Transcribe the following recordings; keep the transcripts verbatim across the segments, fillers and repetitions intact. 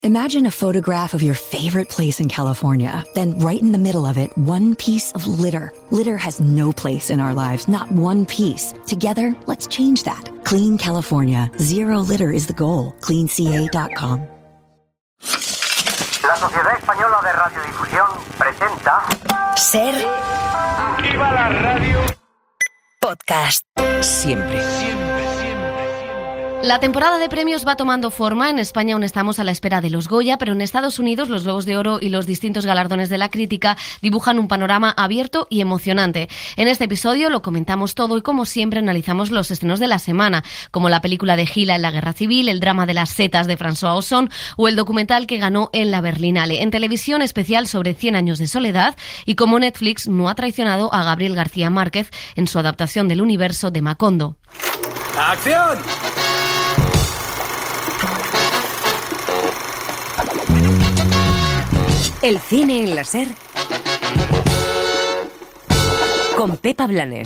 Imagine a photograph of your favorite place in California. Then right in the middle of it, one piece of litter. Litter has no place in our lives, not one piece. Together, let's change that. Clean California. Zero litter is the goal. clean c a dot com. La Sociedad Española de Radiodifusión presenta... Ser... ¡Viva la radio! Podcast. Siempre. La temporada de premios va tomando forma. En España aún estamos a la espera de los Goya, pero en Estados Unidos los Globos de Oro y los distintos galardones de la crítica dibujan un panorama abierto y emocionante. En este episodio lo comentamos todo y, como siempre, analizamos los estrenos de la semana, como la película de Gila en la Guerra Civil, el drama de las setas de François Ozon o el documental que ganó en la Berlinale. En televisión, especial sobre cien años de soledad y cómo Netflix no ha traicionado a Gabriel García Márquez en su adaptación del universo de Macondo. ¡Acción! El cine en la Ser con Pepa Blanes.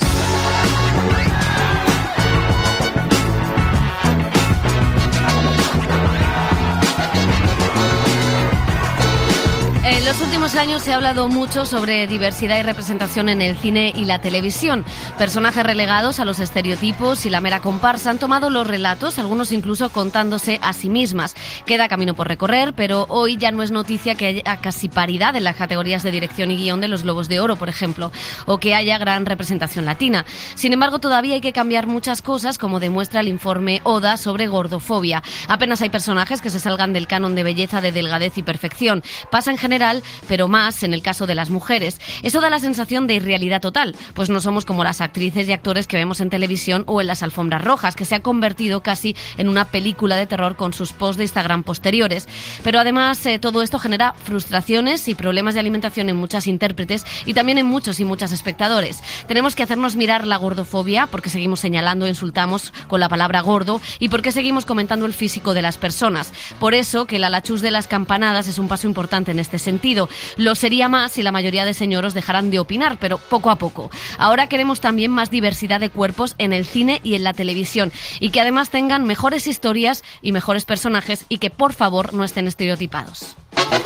En los últimos años se ha hablado mucho sobre diversidad y representación en el cine y la televisión. Personajes relegados a los estereotipos y la mera comparsa han tomado los relatos, algunos incluso contándose a sí mismas. Queda camino por recorrer, pero hoy ya no es noticia que haya casi paridad en las categorías de dirección y guión de los Globos de Oro, por ejemplo, o que haya gran representación latina. Sin embargo, todavía hay que cambiar muchas cosas, como demuestra el informe ODA sobre gordofobia. Apenas hay personajes que se salgan del canon de belleza, de delgadez y perfección. Pasa en general, pero más en el caso de las mujeres. Eso da la sensación de irrealidad total, pues no somos como las actrices y actores que vemos en televisión o en las alfombras rojas, que se ha convertido casi en una película de terror con sus posts de Instagram posteriores. Pero además eh, todo esto genera frustraciones y problemas de alimentación en muchas intérpretes y también en muchos y muchas espectadores. Tenemos que hacernos mirar la gordofobia, porque seguimos señalando e insultamos con la palabra gordo, y porque seguimos comentando el físico de las personas. Por eso que la lachus de las campanadas es un paso importante en este sentido. Lo sería más si la mayoría de señoros dejaran de opinar, pero poco a poco. Ahora queremos también más diversidad de cuerpos en el cine y en la televisión, y que además tengan mejores historias y mejores personajes, y que por favor no estén estereotipados.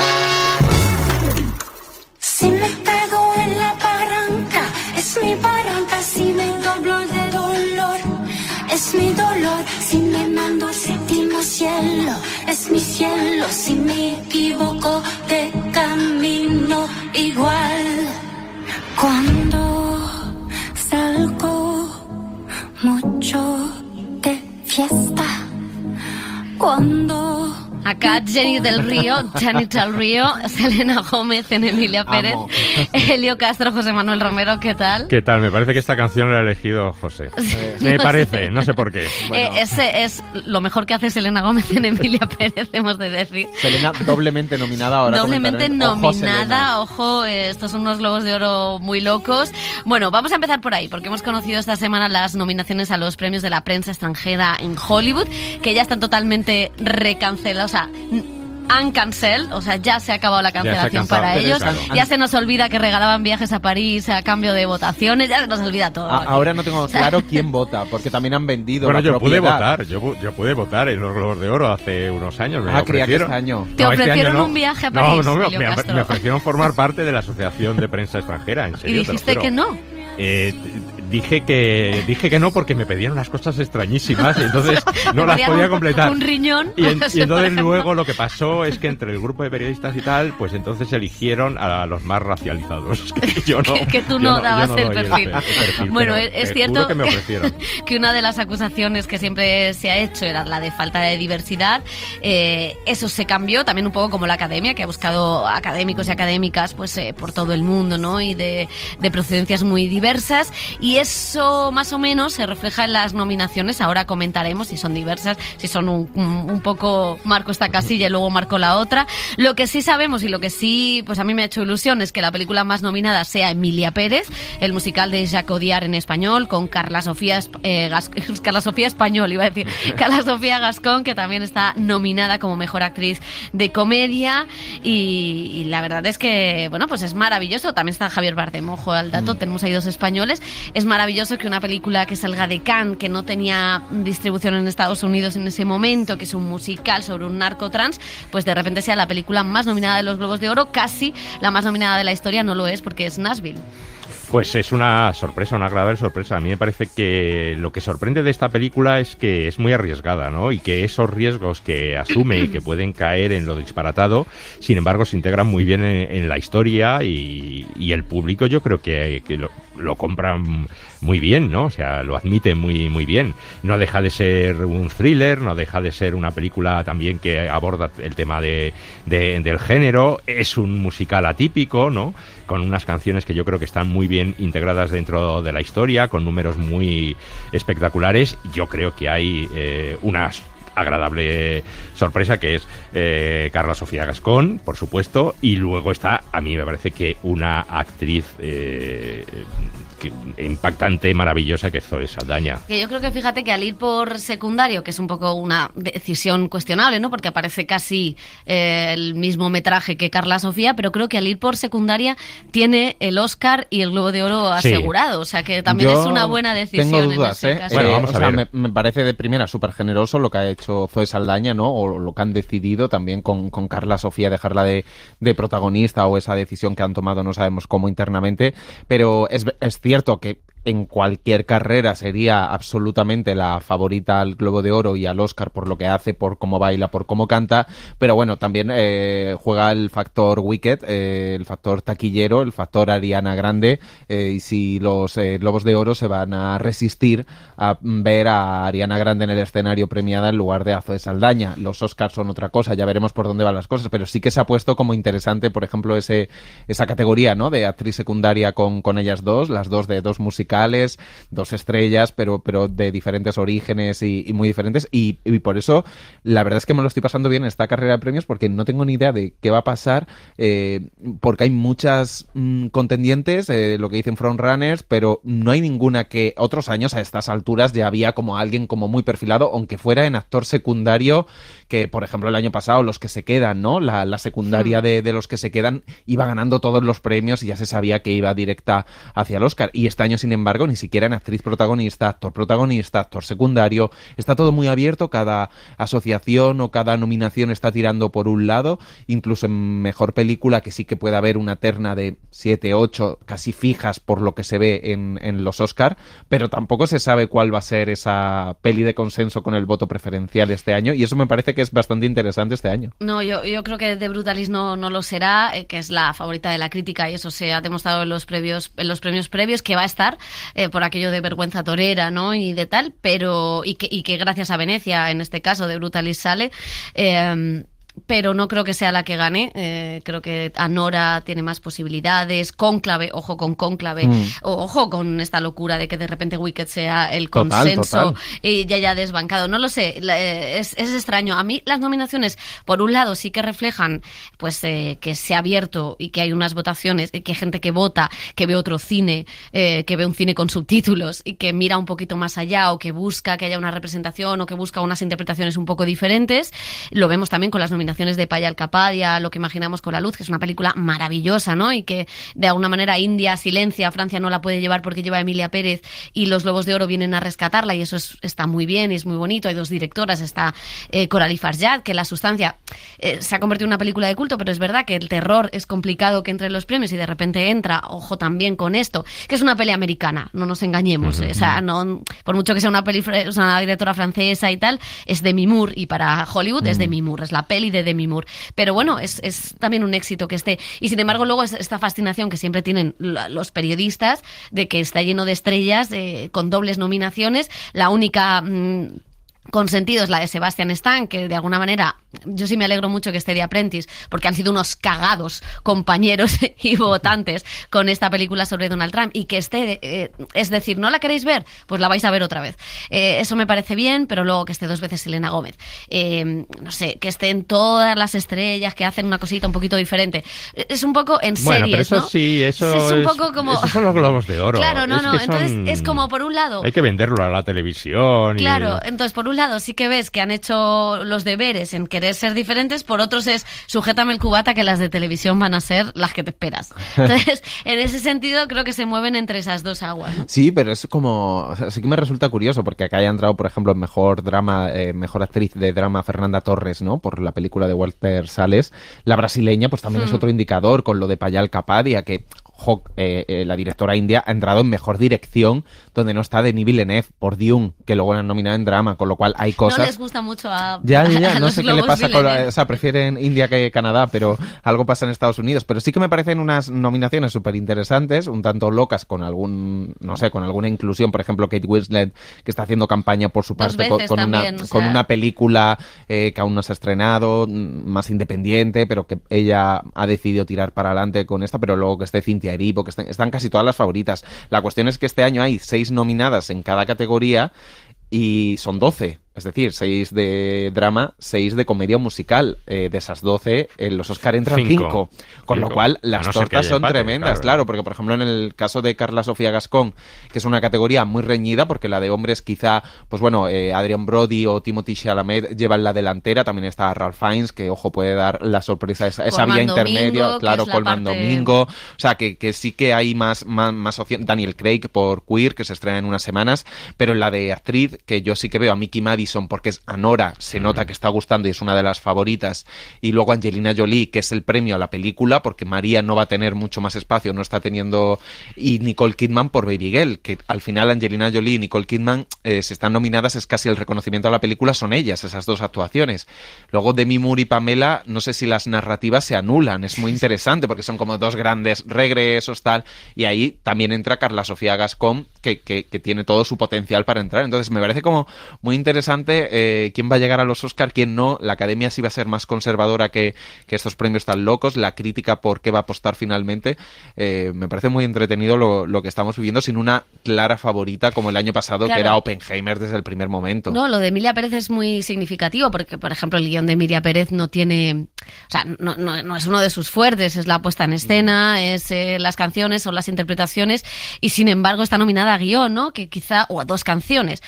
Si me pego en la barranca, es mi barranca. Si me doblo de dolor, es mi dolor. Si me mando al séptimo cielo, es mi cielo. Si me equivoco de camino, igual. Cuando salgo mucho de fiesta, cuando... Acá Jenny del Río, Janet del Río, Selena Gómez, en Emilia Pérez, Amo. Elio Castro, José Manuel Romero, ¿qué tal? ¿Qué tal? Me parece que esta canción la ha elegido José. Me No parece, sé. no sé por qué. Eh, ese es lo mejor que hace Selena Gómez en Emilia Pérez, hemos de decir. Selena doblemente nominada ahora. Doblemente comentaré. Ojo, Selena. nominada, ojo, eh, estos son unos Globos de Oro muy locos. Bueno, vamos a empezar por ahí, porque hemos conocido esta semana las nominaciones a los premios de la prensa extranjera en Hollywood, que ya están totalmente recancelados, o sea... Uncancel, o sea, ya se ha acabado la cancelación cansado, para sí, ellos. claro. Ya se nos olvida que regalaban viajes a París a cambio de votaciones, ya se nos olvida todo. A- aquí. ahora no tengo claro quién vota, porque también han vendido Bueno, la yo pude propiedad. votar, yo, pu- yo pude votar en los Globos de Oro hace unos años. Me Ah, creía que ofrecieron. este año. Te No, este ofrecieron año no. un viaje a París, No, no, Elio me, me, Castro. me ofrecieron formar parte de la Asociación de Prensa Extranjera, en Y serio, te lo dijiste juro. que no. Eh, dije que dije que no porque me pedían unas cosas extrañísimas y entonces no Te las pedían podía un- completar. un riñón, Y, en- no sé, y por entonces ejemplo. luego lo que pasó es que entre el grupo de periodistas y tal, pues entonces eligieron a los más racializados. Que yo no, Que- que tú yo no yo dabas el doy perfil. ese perfil, Bueno, pero es- es te cierto juro que me ofrecieron. que una de las acusaciones que siempre se ha hecho era la de falta de diversidad. Eh, eso se cambió, también un poco como la academia, que ha buscado académicos y académicas pues eh, por todo el mundo, ¿no? Y de, de procedencias muy diversas. Y eso más o menos se refleja en las nominaciones. Ahora comentaremos si son diversas, si son un, un, un poco marco esta casilla y luego marco la otra. Lo que sí sabemos y lo que sí, pues a mí me ha hecho ilusión, es que la película más nominada sea Emilia Pérez, el musical de Jacques Audiard en español, con Carla Sofía, eh, Gas- Carla Sofía Español, iba a decir, Carla Sofía Gascón, que también está nominada como mejor actriz de comedia. Y, y la verdad es que, bueno, pues es maravilloso. También está Javier Bardem, ojo al dato, tenemos ahí dos españoles. Es maravilloso que una película que salga de Cannes, que no tenía distribución en Estados Unidos en ese momento, que es un musical sobre un narcotrans, pues de repente sea la película más nominada de los Globos de Oro, casi la más nominada de la historia. No lo es porque es Nashville. Pues es una sorpresa, una agradable sorpresa. A mí me parece que lo que sorprende de esta película es que es muy arriesgada, ¿no? Y que esos riesgos que asume y que pueden caer en lo disparatado, sin embargo, se integran muy bien en, en la historia y, y el público yo creo que, que lo, lo compran muy bien, ¿no? O sea, lo admite muy, muy bien. No deja de ser un thriller, no deja de ser una película también que aborda el tema de, de, del género. Es un musical atípico, ¿no? Con unas canciones que yo creo que están muy bien integradas dentro de la historia, con números muy espectaculares. Yo creo que hay eh, una agradable sorpresa que es eh, Carla Sofía Gascón, por supuesto, y luego está, a mí me parece que una actriz eh, que, impactante, maravillosa, que es Zoe Saldaña. Que yo creo que fíjate que al ir por secundario, que es un poco una decisión cuestionable, ¿no? Porque aparece casi eh, el mismo metraje que Carla Sofía, pero creo que al ir por secundaria tiene el Oscar y el Globo de Oro asegurado, sí. O sea que también Yo es una buena decisión. Tengo dudas, en ese ¿eh? caso. Bueno, vamos o a sea, ver. Me, me parece de primera súper generoso lo que ha hecho Zoe Saldaña, ¿no? O lo que han decidido también con, con Carla Sofía, dejarla de, de protagonista, o esa decisión que han tomado, no sabemos cómo internamente, pero es, es cierto que en cualquier carrera sería absolutamente la favorita al Globo de Oro y al Oscar por lo que hace, por cómo baila, por cómo canta, pero bueno, también eh, juega el factor Wicked, eh, el factor taquillero, el factor Ariana Grande, eh, y si los eh, Globos de Oro se van a resistir a ver a Ariana Grande en el escenario premiada en lugar de a Zoe Saldaña. Los Oscars son otra cosa, ya veremos por dónde van las cosas, pero sí que se ha puesto como interesante, por ejemplo, ese esa categoría, ¿no? De actriz secundaria con, con ellas dos, las dos de dos musicales, dos estrellas, pero, pero de diferentes orígenes y, y muy diferentes, y, y por eso la verdad es que me lo estoy pasando bien en esta carrera de premios, porque no tengo ni idea de qué va a pasar, eh, porque hay muchas mmm, contendientes, eh, lo que dicen frontrunners, pero no hay ninguna que otros años a estas alturas ya había como alguien como muy perfilado, aunque fuera en actor secundario, que por ejemplo el año pasado los que se quedan, ¿no? La, la secundaria de, de los que se quedan iba ganando todos los premios y ya se sabía que iba directa hacia el Oscar, y este año sin embargo ni siquiera en actriz protagonista, actor protagonista, actor secundario, está todo muy abierto, cada asociación o cada nominación está tirando por un lado, incluso en mejor película que sí que puede haber una terna de siete, ocho casi fijas por lo que se ve en, en los Oscar, pero tampoco se sabe cuál va a ser esa peli de consenso con el voto preferencial este año, y eso me parece que es bastante interesante este año. No, yo, yo creo que The Brutalist no, no lo será, eh, que es la favorita de la crítica, y eso se ha demostrado en los previos, en los premios previos, que va a estar eh, por aquello de vergüenza torera, ¿no? Y de tal, pero y que, y que gracias a Venecia, en este caso, The Brutalist sale. Eh, pero no creo que sea la que gane. Eh, creo que Anora tiene más posibilidades. Cónclave, ojo con Cónclave, mm. o, ojo con esta locura de que de repente Wicked sea el consenso total, total. y ya haya desbancado. No lo sé, es, es extraño. A mí las nominaciones, por un lado, sí que reflejan pues eh, que se ha abierto y que hay unas votaciones, y que hay gente que vota, que ve otro cine, eh, que ve un cine con subtítulos y que mira un poquito más allá, o que busca que haya una representación, o que busca unas interpretaciones un poco diferentes. Lo vemos también con las nominaciones de Paya Alcapadia, Lo que imaginamos con la luz, que es una película maravillosa, ¿no? Y que de alguna manera India silencia, Francia no la puede llevar porque lleva a Emilia Pérez, y los Globos de Oro vienen a rescatarla, y eso es, está muy bien y es muy bonito. Hay dos directoras, está eh, Coralie Farjad, que La sustancia eh, se ha convertido en una película de culto, pero es verdad que el terror es complicado que entre en los premios, y de repente entra, ojo también con esto, que es una peli americana, no nos engañemos, uh-huh. eh, o sea, no, por mucho que sea una peli, o sea, una directora francesa y tal, es Demi Moore, y para Hollywood uh-huh. es Demi Moore, es la peli de Demi Moore, pero bueno, es, es también un éxito que esté, y sin embargo luego es esta fascinación que siempre tienen los periodistas de que está lleno de estrellas eh, con dobles nominaciones. La única mmm, consentido es la de Sebastian Stan, que de alguna manera yo sí me alegro mucho que esté de Apprentice, porque han sido unos cagados compañeros y votantes con esta película sobre Donald Trump, y que esté, eh, es decir, ¿no la queréis ver? Pues la vais a ver otra vez. Eh, eso me parece bien, pero luego que esté dos veces Selena Gómez. Eh, no sé, que estén todas las estrellas que hacen una cosita un poquito diferente. Es un poco en bueno, series, pero eso ¿no? sí, eso es un es, poco como... esos son los Globos de Oro. Claro, no, es no, que entonces son... es como por un lado... Hay que venderlo a la televisión. Claro, y... entonces por un lado sí que ves que han hecho los deberes en querer ser diferentes, por otros es sujétame el cubata que las de televisión van a ser las que te esperas. Entonces, en ese sentido creo que se mueven entre esas dos aguas, ¿no? Sí, pero es como... O sea, sí que me resulta curioso porque acá haya entrado, por ejemplo, en mejor drama, eh, mejor actriz de drama Fernanda Torres, ¿no? Por la película de Walter Sales. La brasileña, pues también mm. es otro indicador con lo de Payal Kapadia, que... Jo, eh, eh, la directora india ha entrado en mejor dirección donde no está Denis Villeneuve por Dune, que luego la han nominado en drama, con lo cual hay cosas... No les gusta mucho a... Ya, ya, ya, a no sé qué le pasa Villeneuve. con la... O sea, prefieren India que Canadá, pero algo pasa en Estados Unidos. Pero sí que me parecen unas nominaciones súper interesantes, un tanto locas, con algún, no sé, con alguna inclusión. Por ejemplo, Kate Winslet, que está haciendo campaña por su Dos parte con, con, también, una, o sea... con una película eh, que aún no se ha estrenado, más independiente, pero que ella ha decidido tirar para adelante con esta, pero luego que esté Cynthia Erivo, que estén, están casi todas las favoritas. La cuestión es que este año hay seis nominadas en cada categoría y son doce. Es decir, seis de drama, seis de comedia musical. Eh, de esas doce, en los Oscar entran cinco. Con Cinco. lo cual, las no tortas son empate, tremendas, claro. claro. Porque, por ejemplo, en el caso de Carla Sofía Gascón, que es una categoría muy reñida, porque la de hombres quizá, pues bueno, eh, Adrian Brody o Timothée Chalamet llevan la delantera. También está Ralph Fiennes, que, ojo, puede dar la sorpresa, esa, esa vía intermedia. Domingo, claro, Colman parte... Domingo. O sea, que, que sí que hay más, más, más opción. Daniel Craig por Queer, que se estrena en unas semanas. Pero en la de actriz, que yo sí que veo a Mickey Madison, porque es Anora, se nota que está gustando y es una de las favoritas, y luego Angelina Jolie, que es el premio a la película, porque María no va a tener mucho más espacio, no está teniendo, y Nicole Kidman por Baby Girl, que al final Angelina Jolie y Nicole Kidman, eh, si están nominadas, es casi el reconocimiento a la película, son ellas, esas dos actuaciones. Luego Demi Moore y Pamela, no sé si las narrativas se anulan, es muy interesante, porque son como dos grandes regresos, tal, y ahí también entra Carla Sofía Gascón, que, que, que tiene todo su potencial para entrar. Entonces me parece como muy interesante eh, quién va a llegar a los Oscar, quién no. La Academia sí va a ser más conservadora que, que estos premios tan locos. La crítica por qué va a apostar finalmente. Eh, me parece muy entretenido lo, lo que estamos viviendo sin una clara favorita como el año pasado, claro, que era Oppenheimer desde el primer momento. No, lo de Emilia Pérez es muy significativo porque, por ejemplo, el guión de Emilia Pérez no tiene... O sea, no, no, no es uno de sus fuertes, es la puesta en escena, mm. es eh, las canciones o las interpretaciones, y sin embargo está nominada a guión, ¿no? Que quizá, o a dos canciones,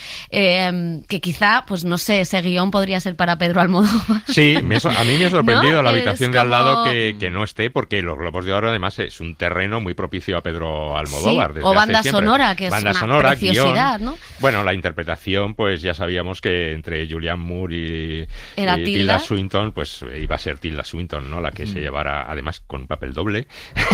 eh, que quizá, pues no sé, ese guión podría ser para Pedro Almodóvar. Sí, me, a mí me ha sorprendido ¿no? la habitación es de al lado como... que, que no esté, porque los Globos de Oro además es un terreno muy propicio a Pedro Almodóvar. Sí, o banda sonora, que banda es una sonora, preciosidad, guión. ¿no? Bueno, la interpretación, pues ya sabíamos que entre Julianne Moore y, Era y Tilda. Tilda Swinton, pues iba a ser Tilda Swinton, ¿no? La que mm. se llevara, además, con un papel doble.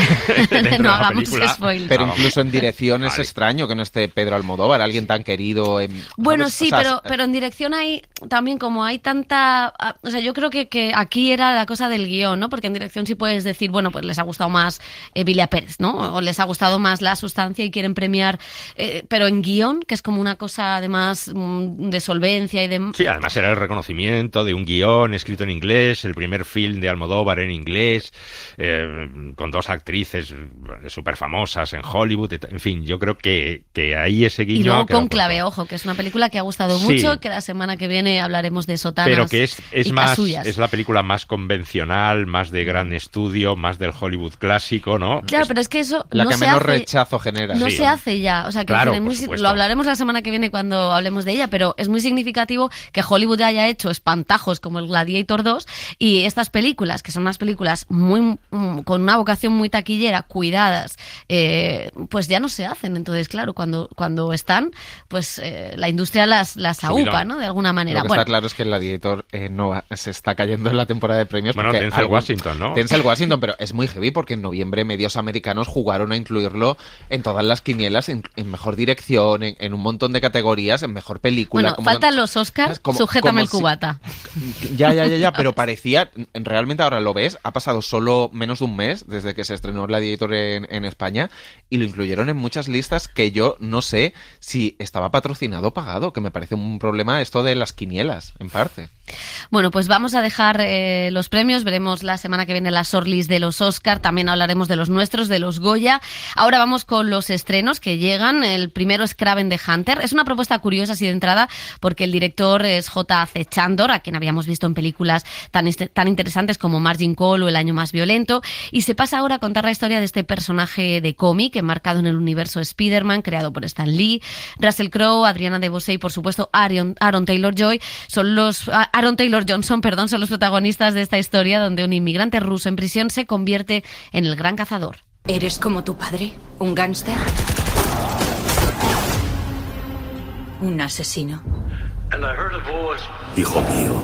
No hagamos spoilers. Pero incluso en dirección es vale. extraño que no esté Pedro Almodóvar, alguien tan querido. En, bueno, ¿sabes? sí, o sea, pero, pero en dirección hay también, como hay tanta... O sea, yo creo que, que aquí era la cosa del guión, ¿no? Porque en dirección sí puedes decir, bueno, pues les ha gustado más Emilia Pérez, ¿no? O les ha gustado más la sustancia y quieren premiar. Eh, pero en guión, que es como una cosa además de solvencia y de... Sí, además era el reconocimiento de un guión escrito en inglés, el primer film de Almodóvar en inglés, eh, con dos actrices súper famosas en Hollywood, en fin, yo creo que, que ahí ese guiño... Y luego Cónclave, ojo, que es una película que ha gustado sí. mucho, que la semana que viene hablaremos de Sotanas. Pero que es, es más, suyas. es la película más convencional, más de gran estudio, más del Hollywood clásico, ¿no? Claro, es, pero es que eso la no que se menos hace, rechazo genera. No sí. se hace ya, o sea, que claro, es muy, por lo hablaremos la semana que viene cuando hablemos de ella, pero es muy significativo que Hollywood haya hecho espantajos como el Gladiator dos y estas películas, que son unas películas muy con una vocación muy taquillera, cuidadas, eh, pues ya no se hacen. Entonces, claro, cuando, cuando están, pues eh, la industria las, las aúpa, ¿no? De alguna manera. Lo que bueno, está claro es que el Gladiator eh, no va, se está cayendo en la temporada de premios. Bueno, Denzel algún, Washington, ¿no? Denzel Washington, pero es muy heavy porque en noviembre medios americanos jugaron a incluirlo en todas las quinielas, en, en mejor dirección, en, en un montón de categorías, en mejor película. Bueno, como faltan no, los Oscars, como, sujétame como el cubata. Si, ya, ya, ya, ya, pero parecía, realmente ahora lo ves, ha pasado solo menos de un mes desde que se estrenó Gladiator en, en España y lo incluyeron en muchas listas que yo no sé si estaba patrocinado o pagado, que me parece un problema esto de las quinielas, en parte. Bueno, pues vamos a dejar eh, los premios, veremos la semana que viene las shortlist de los Oscar, también hablaremos de los nuestros, de los Goya. Ahora vamos con los estrenos que llegan. El primero es Kraven the Hunter. Es una propuesta curiosa así de entrada porque el director es J C Chandor, a quien habíamos visto en películas tan, tan interesantes como Margin Call o El año más violento, y se pasa ahora a contar la historia de este personaje de cómic enmarcado en el universo Spider-Man, creado creado por Stan Lee. Russell Crowe, Adriana DeBose y por supuesto Aaron, Aaron Taylor-Joy son los Aaron Taylor Johnson, perdón, son los protagonistas de esta historia donde un inmigrante ruso en prisión se convierte en el gran cazador. ¿Eres como tu padre? ¿Un gángster? ¿Un asesino? Hijo mío,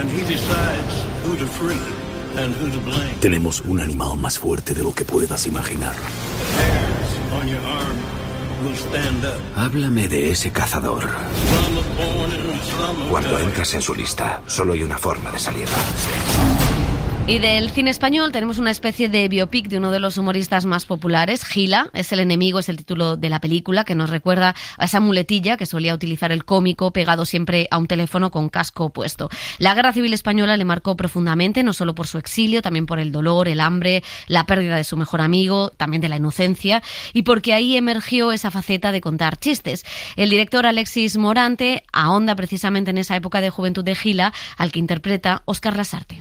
tenemos un animal más fuerte de lo que puedas imaginar. Háblame de ese cazador. Cuando entras en su lista, solo hay una forma de salir. Y del cine español tenemos una especie de biopic de uno de los humoristas más populares, Gila, es el enemigo, es el título de la película, que nos recuerda a esa muletilla que solía utilizar el cómico pegado siempre a un teléfono con casco puesto. La Guerra Civil Española le marcó profundamente, no solo por su exilio, también por el dolor, el hambre, la pérdida de su mejor amigo, también de la inocencia, y porque ahí emergió esa faceta de contar chistes. El director Alexis Morante ahonda precisamente en esa época de juventud de Gila, al que interpreta Óscar Lasarte.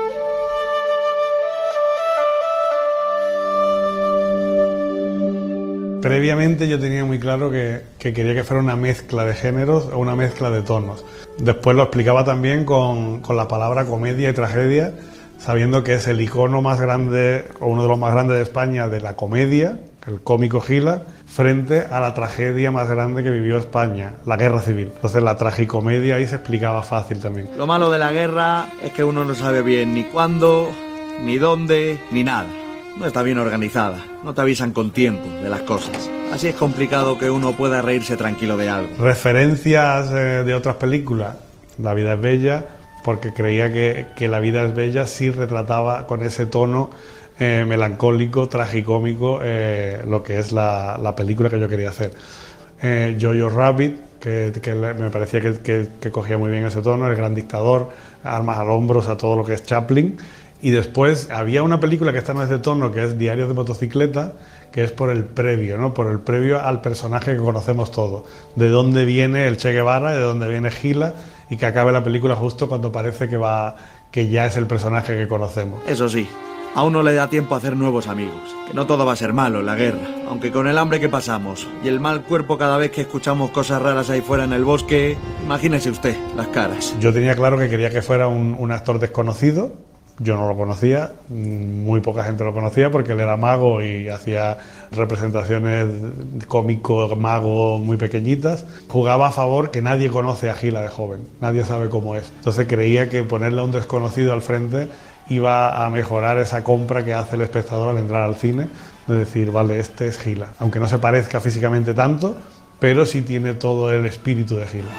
Previamente yo tenía muy claro que, que quería que fuera una mezcla de géneros o una mezcla de tonos. Después lo explicaba también con, con la palabra comedia y tragedia, sabiendo que es el icono más grande o uno de los más grandes de España de la comedia, el cómico Gila, frente a la tragedia más grande que vivió España, la Guerra Civil. Entonces la tragicomedia ahí se explicaba fácil también. Lo malo de la guerra es que uno no sabe bien ni cuándo, ni dónde, ni nada. No está bien organizada, no te avisan con tiempo de las cosas. Así es complicado que uno pueda reírse tranquilo de algo. Referencias eh, de otras películas, La vida es bella, porque creía que, que La vida es bella sí retrataba con ese tono eh, melancólico, tragicómico, eh, lo que es la, la película que yo quería hacer. Eh, Jojo Rabbit, que, que me parecía que, que, que cogía muy bien ese tono, El gran dictador, Armas al hombro, o sea, todo lo que es Chaplin. Y después había una película que está en ese tono, que es Diarios de motocicleta, que es por el previo, ¿no? Por el previo al personaje que conocemos todos. De dónde viene el Che Guevara, de dónde viene Gila, y que acabe la película justo cuando parece que va, que ya es el personaje que conocemos. Eso sí, a uno le da tiempo a hacer nuevos amigos. Que no todo va a ser malo en la guerra. Aunque con el hambre que pasamos y el mal cuerpo cada vez que escuchamos cosas raras ahí fuera en el bosque, imagínese usted las caras. Yo tenía claro que quería que fuera un, un actor desconocido. Yo no lo conocía, muy poca gente lo conocía porque él era mago y hacía representaciones cómico, mago muy pequeñitas. Jugaba a favor que nadie conoce a Gila de joven, nadie sabe cómo es. Entonces creía que ponerle a un desconocido al frente iba a mejorar esa compra que hace el espectador al entrar al cine, de decir, vale, este es Gila. Aunque no se parezca físicamente tanto, pero sí tiene todo el espíritu de Gila.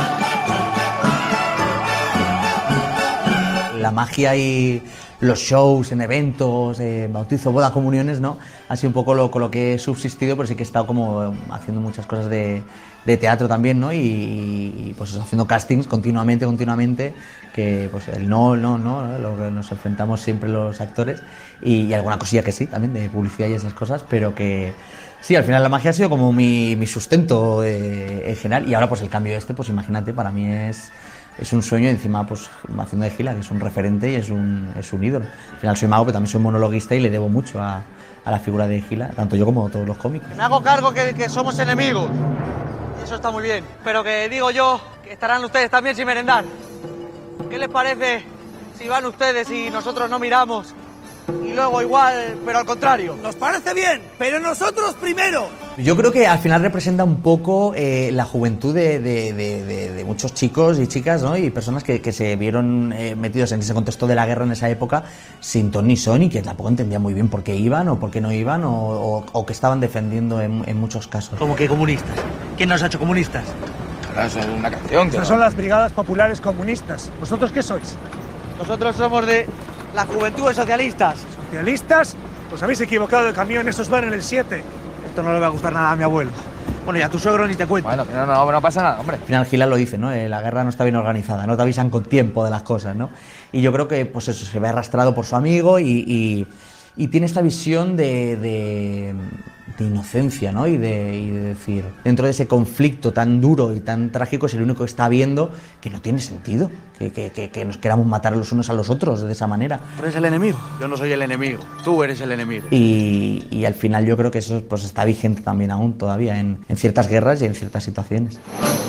La magia y los shows en eventos, eh, bautizo, bodas, comuniones, ¿no? Ha sido un poco lo, con lo que he subsistido, pero sí que he estado como haciendo muchas cosas de, de teatro también, ¿no? Y, y pues haciendo castings continuamente, continuamente, que pues el no, el no, no, ¿no? Lo que nos enfrentamos siempre los actores, y, y alguna cosilla que sí, también de publicidad y esas cosas, pero que sí, al final la magia ha sido como mi, mi sustento eh, en general, y ahora pues el cambio este, pues imagínate, para mí es... Es un sueño, y encima pues haciendo de Gila, que es un referente y es un, es un ídolo. Al final soy mago, pero también soy monologuista y le debo mucho a, a la figura de Gila, tanto yo como todos los cómicos. Me hago cargo que, que somos enemigos, y eso está muy bien, pero que digo yo que estarán ustedes también sin merendar. ¿Qué les parece si van ustedes y nosotros no miramos? Y luego igual, pero al contrario. Nos parece bien, pero nosotros primero. Yo creo que al final representa un poco eh, la juventud de, de, de, de, de muchos chicos y chicas, ¿no? Y personas que, que se vieron eh, metidos en ese contexto de la guerra en esa época sin ton ni son, y que tampoco entendían muy bien por qué iban o por qué no iban, o, o, o que estaban defendiendo en, en muchos casos. ¿Cómo que comunistas? ¿Quién nos ha hecho comunistas? Claro, eso es una canción. Esas son las brigadas populares comunistas. ¿Vosotros qué sois? Nosotros somos de la juventud de socialistas. ¿Socialistas? Os habéis equivocado de camión, esos van en el siete. Esto no le va a gustar nada a mi abuelo. Bueno, y a tu suegro ni te cuento. Bueno, no, no, no pasa nada, hombre. Al final Gila lo dice, ¿no? Eh, la guerra no está bien organizada, no te avisan con tiempo de las cosas, ¿no? Y yo creo que, pues eso, se ve arrastrado por su amigo y, y, y tiene esta visión de, de, de inocencia, ¿no? Y de, y de decir, dentro de ese conflicto tan duro y tan trágico, es el único que está viendo que no tiene sentido, que, que, que, que nos queramos matar los unos a los otros de esa manera. Tú eres el enemigo. Yo no soy el enemigo. Tú eres el enemigo. Y, y al final yo creo que eso pues está vigente también aún todavía en, en ciertas guerras y en ciertas situaciones.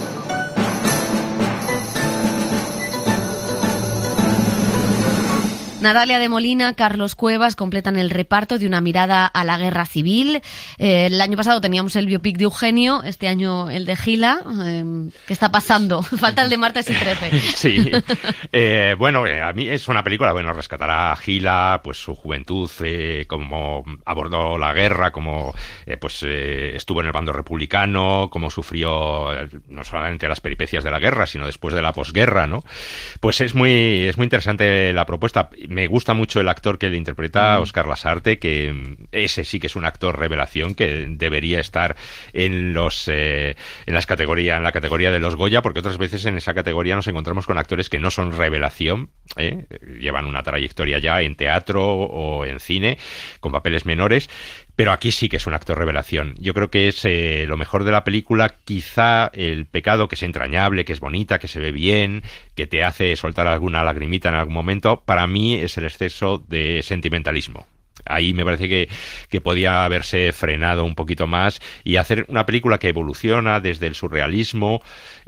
Natalia de Molina, Carlos Cuevas completan el reparto de Una mirada a la guerra civil. Eh, el año pasado teníamos el biopic de Eugenio, este año el de Gila. Eh, ¿Qué está pasando? Falta el de Martes y Trece. Sí, eh, bueno, eh, a mí es una película, bueno, rescatará a Gila, pues su juventud, eh, cómo abordó la guerra, cómo eh, pues eh, estuvo en el bando republicano, cómo sufrió eh, no solamente las peripecias de la guerra, sino después de la posguerra, ¿no? Pues es muy, es muy interesante la propuesta. Me gusta mucho el actor que le interpreta, Óscar Lasarte, que ese sí que es un actor revelación que debería estar en los eh, en las categorías, en la categoría de los Goya, porque otras veces en esa categoría nos encontramos con actores que no son revelación, ¿eh? Llevan una trayectoria ya en teatro o en cine, con papeles menores. Pero aquí sí que es un actor revelación. Yo creo que es eh, lo mejor de la película, quizá el pecado, que es entrañable, que es bonita, que se ve bien, que te hace soltar alguna lagrimita en algún momento, para mí es el exceso de sentimentalismo. Ahí me parece que, que podía haberse frenado un poquito más y hacer una película que evoluciona desde el surrealismo,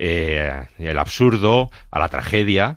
eh, el absurdo, a la tragedia.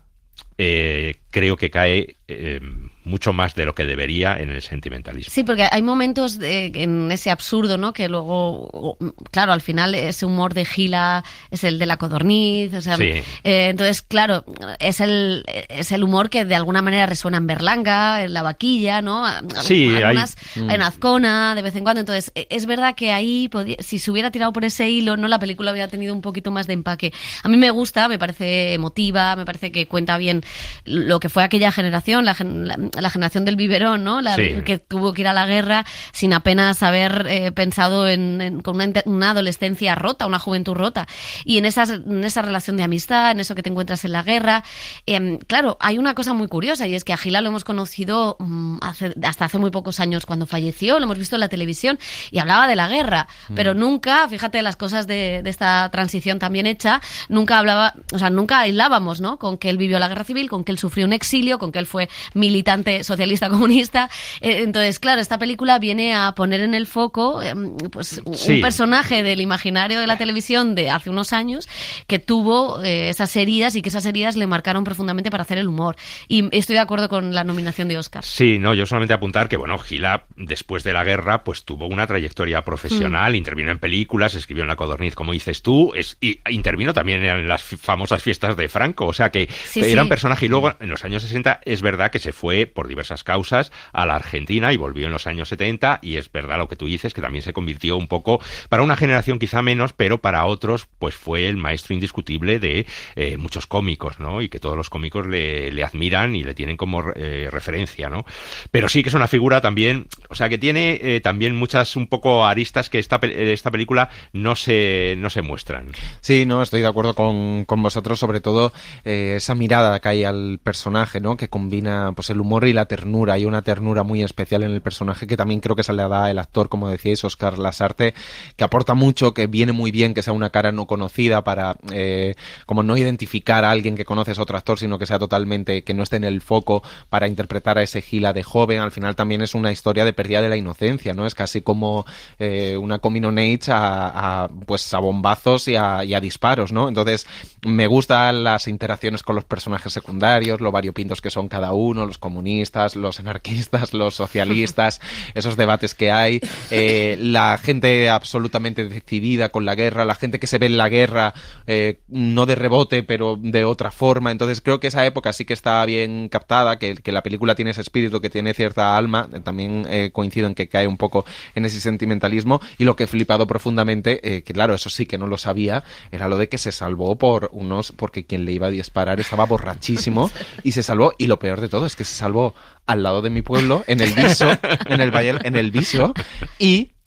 Eh, creo que cae eh, mucho más de lo que debería en el sentimentalismo. Sí, porque hay momentos de, en ese absurdo, ¿no? Que luego, claro, al final ese humor de Gila es el de la codorniz, o sea, sí. eh, entonces, claro, es el es el humor que de alguna manera resuena en Berlanga, en La Vaquilla, ¿no? Sí, algunas, hay... en Azcona, de vez en cuando. Entonces, es verdad que ahí, podía, si se hubiera tirado por ese hilo, no, la película hubiera tenido un poquito más de empaque. A mí me gusta, me parece emotiva, me parece que cuenta bien lo que fue aquella generación, la, la, la generación del biberón, ¿no? La, sí. Que tuvo que ir a la guerra sin apenas haber eh, pensado en, en, con una, una adolescencia rota, una juventud rota. Y en, esas, en esa relación de amistad, en eso que te encuentras en la guerra, eh, claro, hay una cosa muy curiosa, y es que a Gila lo hemos conocido um, hace, hasta hace muy pocos años cuando falleció, lo hemos visto en la televisión y hablaba de la guerra, mm. pero nunca, fíjate las cosas de, de esta transición tan bien hecha, nunca hablaba, o sea, nunca aislábamos, ¿no? Con que él vivió la guerra civil, con que él sufrió un exilio, con que él fue militante socialista comunista. Eh, entonces, claro, esta película viene a poner en el foco eh, pues, sí. un personaje del imaginario de la televisión de hace unos años que tuvo eh, esas heridas y que esas heridas le marcaron profundamente para hacer el humor. Y estoy de acuerdo con la nominación de Óscar. Sí, no, yo solamente apuntar que, bueno, Gila, después de la guerra, pues tuvo una trayectoria profesional, mm. intervino en películas, escribió en La Codorniz, como dices tú, es, y intervino también en las famosas fiestas de Franco, o sea que sí, era sí. un personaje. Y luego, en los años sesenta, es verdad que se fue por diversas causas a la Argentina y volvió en los años setenta, y es verdad lo que tú dices, que también se convirtió un poco, para una generación quizá menos, pero para otros, pues fue el maestro indiscutible de eh, muchos cómicos, ¿no? Y que todos los cómicos le, le admiran y le tienen como eh, referencia, ¿no? Pero sí que es una figura también, o sea, que tiene eh, también muchas un poco aristas que esta, esta película no se, no se muestran. Sí, no, estoy de acuerdo con, con vosotros, sobre todo eh, esa mirada que hay al personaje, ¿no? Que combina pues el humor y la ternura. Hay una ternura muy especial en el personaje que también creo que se le da el actor, como decíais, Óscar Lasarte, que aporta mucho, que viene muy bien que sea una cara no conocida para eh, como no identificar a alguien que conoces a otro actor, sino que sea totalmente, que no esté en el foco para interpretar a ese Gila de joven. Al final también es una historia de pérdida de la inocencia, ¿no? Es casi como eh, una coming on age a, a, pues a bombazos y a, y a disparos, ¿no? Entonces me gustan las interacciones con los personajes secundarios, lo variopintos que son cada uno, los comunistas, los anarquistas, los socialistas, esos debates que hay, eh, la gente absolutamente decidida con la guerra, la gente que se ve en la guerra eh, no de rebote, pero de otra forma. Entonces creo que esa época sí que está bien captada, que, que la película tiene ese espíritu, que tiene cierta alma. También eh, coincido en que cae un poco en ese sentimentalismo, y lo que he flipado profundamente, eh, que claro, eso sí que no lo sabía, era lo de que se salvó por unos, porque quien le iba a disparar estaba borrachísimo y se salvó, y lo peor de todo es que se salvó al lado de mi pueblo, en el Viso, en el Valle, en el Viso, y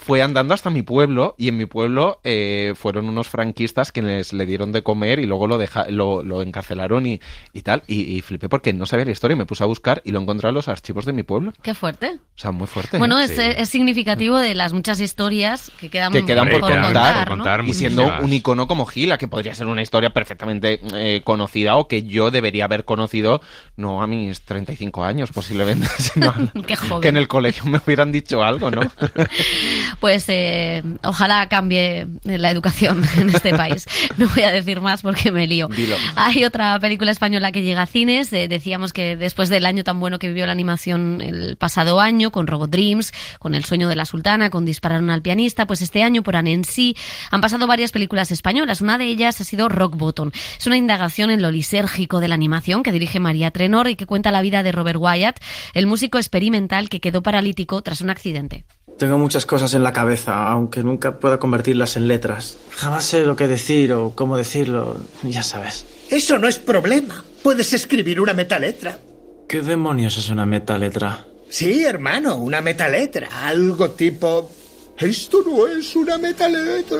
fue andando hasta mi pueblo y en mi pueblo eh, fueron unos franquistas quienes le dieron de comer y luego lo, deja, lo, lo encarcelaron y, y tal. Y, y flipé porque no sabía la historia y me puse a buscar y lo encontré en los archivos de mi pueblo. Qué fuerte. O sea, muy fuerte. Bueno, ¿eh? es, sí. es significativo de las muchas historias que quedan, que quedan por, por contar, contar, por ¿no? contar y siendo un icono como Gila, que podría ser una historia perfectamente eh, conocida o que yo debería haber conocido, no a mis treinta y cinco años posiblemente, sino Qué joven. que en el colegio me hubieran dicho algo, ¿no? Pues eh, ojalá cambie la educación en este país. No voy a decir más porque me lío. Dilo. Hay otra película española que llega a cines. Eh, decíamos que después del año tan bueno que vivió la animación el pasado año, con Robot Dreams, con El sueño de la sultana, con Dispararon al pianista, pues este año por Annecy han pasado varias películas españolas. Una de ellas ha sido Rock Bottom. Es una indagación en lo lisérgico de la animación que dirige María Trenor y que cuenta la vida de Robert Wyatt, el músico experimental que quedó paralítico tras un accidente. Tengo muchas cosas en la cabeza, aunque nunca pueda convertirlas en letras. Jamás sé lo que decir o cómo decirlo, ya sabes. Eso no es problema. Puedes escribir una metaletra. ¿Qué demonios es una metaletra? Sí, hermano, una metaletra. Algo tipo... Esto no es una metaletra.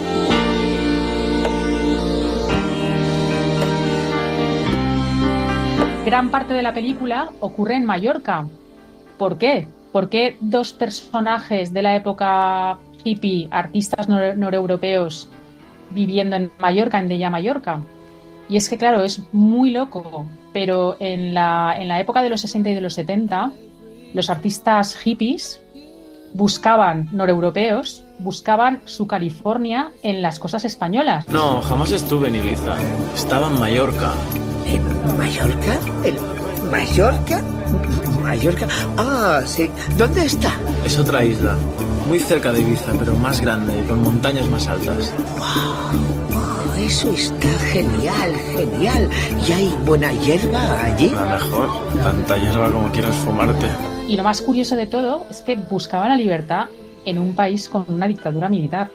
Gran parte de la película ocurre en Mallorca. ¿Por qué? ¿Por qué dos personajes de la época hippie, artistas nor- noreuropeos, viviendo en Mallorca, en Della Mallorca? Y es que, claro, es muy loco, pero en la, en la época de los sesenta y de los setenta, los artistas hippies buscaban, noreuropeos, buscaban su California en las costas españolas. No, jamás estuve en Ibiza. Estaba en Mallorca. ¿En Mallorca? ¿En Mallorca? Mallorca. Ah, sí. ¿Dónde está? Es otra isla, muy cerca de Ibiza, pero más grande y con montañas más altas. Wow, wow, eso está genial, genial. ¿Y hay buena hierba allí? A lo mejor, tanta hierba como quieras fumarte. Y lo más curioso de todo es que buscaban la libertad en un país con una dictadura militar.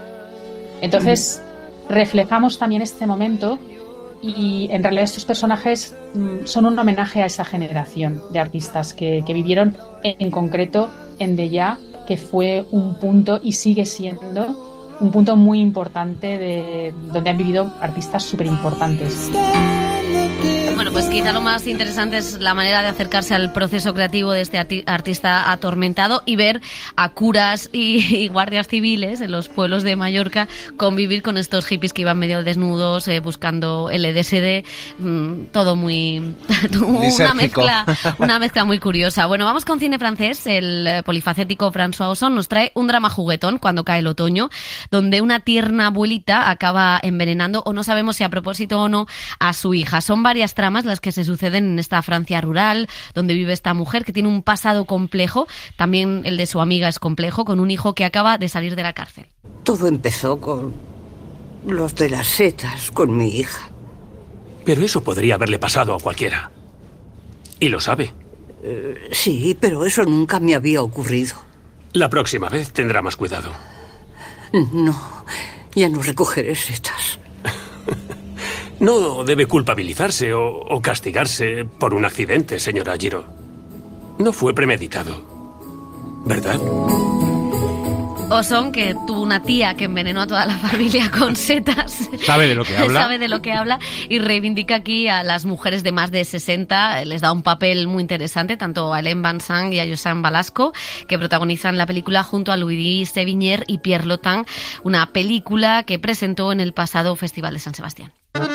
Entonces, reflejamos también este momento y en realidad estos personajes mmm, son un homenaje a esa generación de artistas que, que vivieron en, en concreto en Della, que fue un punto y sigue siendo un punto muy importante de donde han vivido artistas súper importantes. Bueno, pues quizá lo más interesante es la manera de acercarse al proceso creativo de este arti- artista atormentado y ver a curas y, y guardias civiles en los pueblos de Mallorca convivir con estos hippies que iban medio desnudos, eh, buscando L D S D, mmm, todo muy... una mezcla, una mezcla muy curiosa. Bueno, vamos con cine francés. El polifacético François Ozon nos trae un drama juguetón, Cuando cae el otoño, donde una tierna abuelita acaba envenenando, o no sabemos si a propósito o no, a su hija. Son varias tramas las que se suceden en esta Francia rural, donde vive esta mujer que tiene un pasado complejo. También el de su amiga es complejo, con un hijo que acaba de salir de la cárcel. Todo empezó con los de las setas, con mi hija. Pero eso podría haberle pasado a cualquiera. Y lo sabe. Eh, sí, pero eso nunca me había ocurrido. La próxima vez tendrá más cuidado. No, ya no recogeré setas. No debe culpabilizarse o, o castigarse por un accidente, señora Giro. No fue premeditado, ¿verdad? Ozon, que tuvo una tía que envenenó a toda la familia con setas. Sabe de lo que habla. Sabe de lo que habla y reivindica aquí a las mujeres de más de sesenta. Les da un papel muy interesante, tanto a Hélène Vincent y a Josanne Balasco, que protagonizan la película junto a Louis Sévigné y Pierre Lotin, una película que presentó en el pasado Festival de San Sebastián.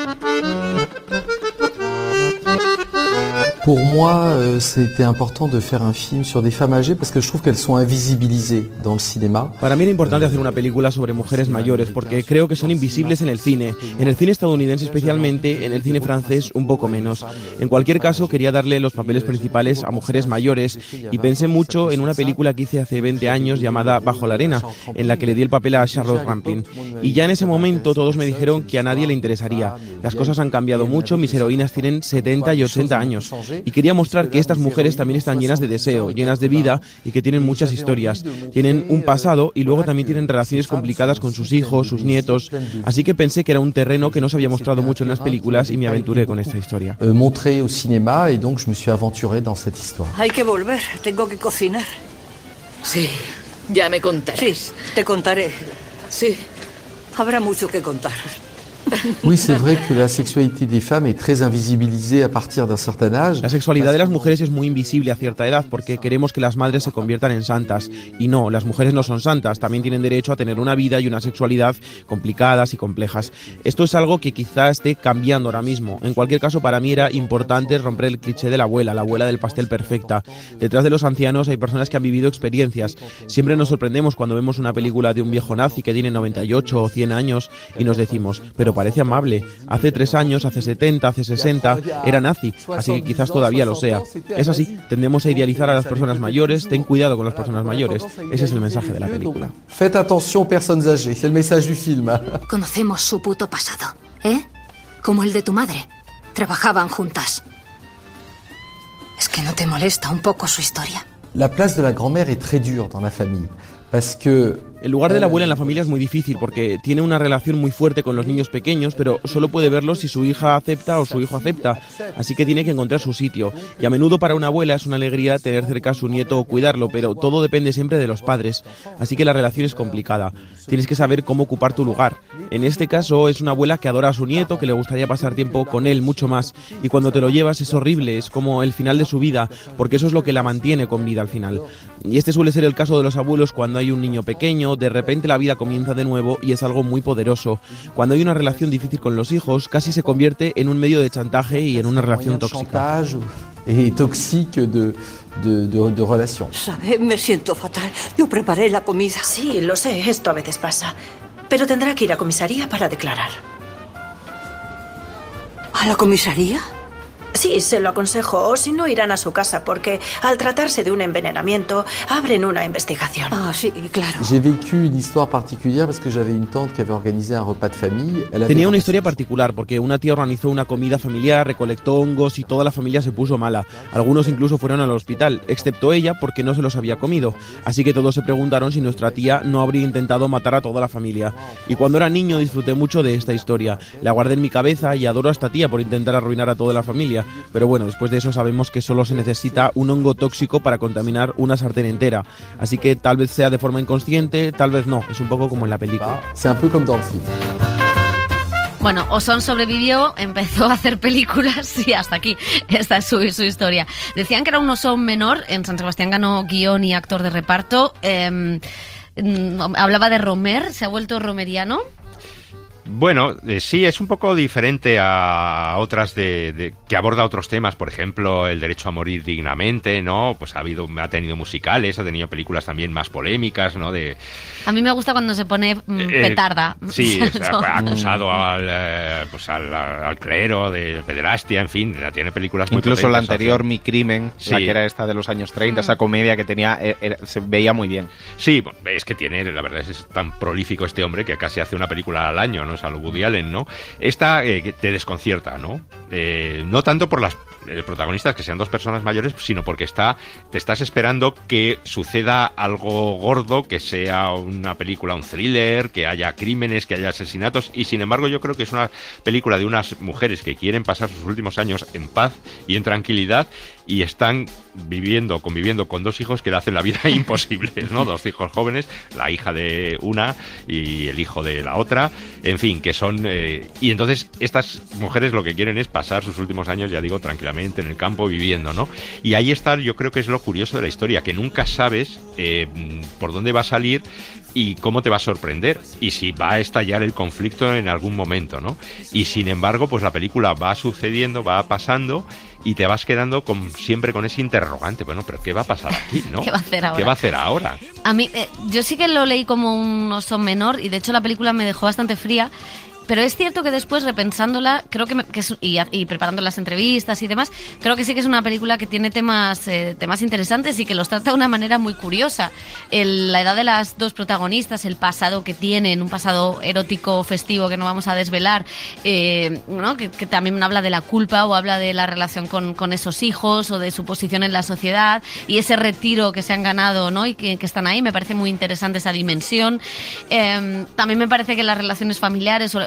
Pour moi, euh, c'était important de faire un film sur des femmes âgées parce que je trouve qu'elles sont invisibilisées dans le cinéma. Para mí era importante hacer una película sobre mujeres mayores porque creo que son invisibles en el cine, en el cine estadounidense especialmente, en el cine francés un poco menos. En cualquier caso, quería darle los papeles principales a mujeres mayores y pensé mucho en una película que hice hace veinte años llamada Bajo la arena, en la que le di el papel a Charlotte Rampling. Y ya en ese momento todos me dijeron que a nadie le interesaría. Las cosas han cambiado mucho, mis heroínas tienen setenta y ochenta años. Y quería mostrar que estas mujeres también están llenas de deseo, llenas de vida y que tienen muchas historias. Tienen un pasado y luego también tienen relaciones complicadas con sus hijos, sus nietos. Así que pensé que era un terreno que no se había mostrado mucho en las películas y me aventuré con esta historia. Euh, montré au cinéma et donc je me suis aventuré dans cette histoire. Hay que volver, tengo que cocinar. Sí, Ya me contarás. Sí, te contaré. Sí, habrá mucho que contar. Oui, c'est vrai que la sexualité des femmes est très invisibilisée à partir d'un certain âge. La sexualidad de las mujeres es muy invisible a cierta edad porque queremos que las madres se conviertan en santas. Y no, las mujeres no son santas, también tienen derecho a tener una vida y una sexualidad complicadas y complejas. Esto es algo que quizá esté cambiando ahora mismo. En cualquier caso, para mí era importante romper el cliché de la abuela, la abuela del pastel perfecta. Detrás de los ancianos hay personas que han vivido experiencias. Siempre nos sorprendemos cuando vemos una película de un viejo nazi que tiene noventa y ocho o cien años y nos decimos, pero parece amable. Hace tres años, hace setenta, hace sesenta, era nazi, así que quizás todavía lo sea. Es así, tendemos a idealizar a las personas mayores, ten cuidado con las personas mayores. Ese es el mensaje de la película. Faites attention aux personnes âgées, c'est le message du film. Conocemos su puto pasado, ¿eh? Como el de tu madre. Trabajaban juntas. ¿Es que no te molesta un poco su historia? La place de la grand-mère est très dure dans la famille, parce que El lugar de la abuela en la familia es muy difícil porque tiene una relación muy fuerte con los niños pequeños, pero solo puede verlos si su hija acepta o su hijo acepta, así que tiene que encontrar su sitio. Y a menudo para una abuela es una alegría tener cerca a su nieto o cuidarlo, pero todo depende siempre de los padres, así que la relación es complicada. Tienes que saber cómo ocupar tu lugar. En este caso es una abuela que adora a su nieto, que le gustaría pasar tiempo con él mucho más, y cuando te lo llevas es horrible, es como el final de su vida, porque eso es lo que la mantiene con vida al final. Y este suele ser el caso de los abuelos cuando hay un niño pequeño, de repente la vida comienza de nuevo y es algo muy poderoso. Cuando hay una relación difícil con los hijos, casi se convierte en un medio de chantaje y en una relación tóxica. Y tóxica de, de, de, de relación. ¿Sabe? Me siento fatal. Yo preparé la comida. Sí, lo sé, esto a veces pasa. Pero tendrá que ir a comisaría para declarar. ¿A la comisaría? Sí, se lo aconsejo, o si no irán a su casa, porque al tratarse de un envenenamiento, abren una investigación. Ah, sí, claro. J'ai vécu une histoire particulière parce que j'avais une tante qui avait organisé un repas de famille. Elle avait... Tenía una historia particular porque una tía organizó una comida familiar, recolectó hongos y toda la familia se puso mala. Algunos incluso fueron al hospital, excepto ella porque no se los había comido. Así que todos se preguntaron si nuestra tía no habría intentado matar a toda la familia. Y cuando era niño disfruté mucho de esta historia. La guardé en mi cabeza y adoro a esta tía por intentar arruinar a toda la familia. Pero bueno, después de eso sabemos que solo se necesita un hongo tóxico para contaminar una sartén entera. Así que tal vez sea de forma inconsciente, tal vez no. Es un poco como en la película. C'est un peu comme dans le film. Bueno, Oson sobrevivió, empezó a hacer películas y hasta aquí. Esta es su, su historia. Decían que era un Oson menor, en San Sebastián ganó guión y actor de reparto. Eh, hablaba de Romer, se ha vuelto romeriano. Bueno, eh, sí, es un poco diferente a otras de, de que aborda otros temas, por ejemplo, el derecho a morir dignamente, ¿no? Pues ha habido, ha tenido musicales, ha tenido películas también más polémicas, ¿no? De A mí me gusta cuando se pone mm, eh, petarda. Sí, ha acusado al, eh, pues al, al clero de pederastia, en fin, tiene películas muy Incluso la potentes, anterior, así. Mi crimen, Sí. la que era esta de los años treinta, esa comedia que tenía, era, se veía muy bien. Sí, bueno, es que tiene, la verdad es, es tan prolífico este hombre que casi hace una película al año, ¿no? Es a lo Woody Allen, ¿no? Esta eh, te desconcierta, ¿no? Eh, no tanto por las eh, protagonistas, que sean dos personas mayores, sino porque está, te estás esperando que suceda algo gordo, que sea una película, un thriller, que haya crímenes, que haya asesinatos, y sin embargo yo creo que es una película de unas mujeres que quieren pasar sus últimos años en paz y en tranquilidad, y están viviendo, conviviendo con dos hijos que le hacen la vida imposible, ¿no? Dos hijos jóvenes, la hija de una y el hijo de la otra, en fin, que son... Eh, y entonces estas mujeres lo que quieren es pasar sus últimos años, ya digo, tranquilamente en el campo viviendo, ¿no? Y ahí está, yo creo que es lo curioso de la historia, que nunca sabes eh, por dónde va a salir y cómo te va a sorprender, y si va a estallar el conflicto en algún momento, ¿no? Y sin embargo, pues la película va sucediendo, va pasando, y te vas quedando con, siempre con ese interrogante. Bueno, pero ¿qué va a pasar aquí, no? ¿Qué va a hacer ahora? ¿Qué va a hacer ahora? A mí, eh, yo sí que lo leí como un Oso menor y de hecho la película me dejó bastante fría. Pero es cierto que después, repensándola, creo que, me, que es, y, y preparando las entrevistas y demás, creo que sí que es una película que tiene temas, eh, temas interesantes y que los trata de una manera muy curiosa. El, la edad de las dos protagonistas, el pasado que tienen, un pasado erótico festivo que no vamos a desvelar, eh, ¿no? que, que también habla de la culpa o habla de la relación con, con esos hijos o de su posición en la sociedad y ese retiro que se han ganado, ¿no? y que, que están ahí. Me parece muy interesante esa dimensión. Eh, también me parece que las relaciones familiares o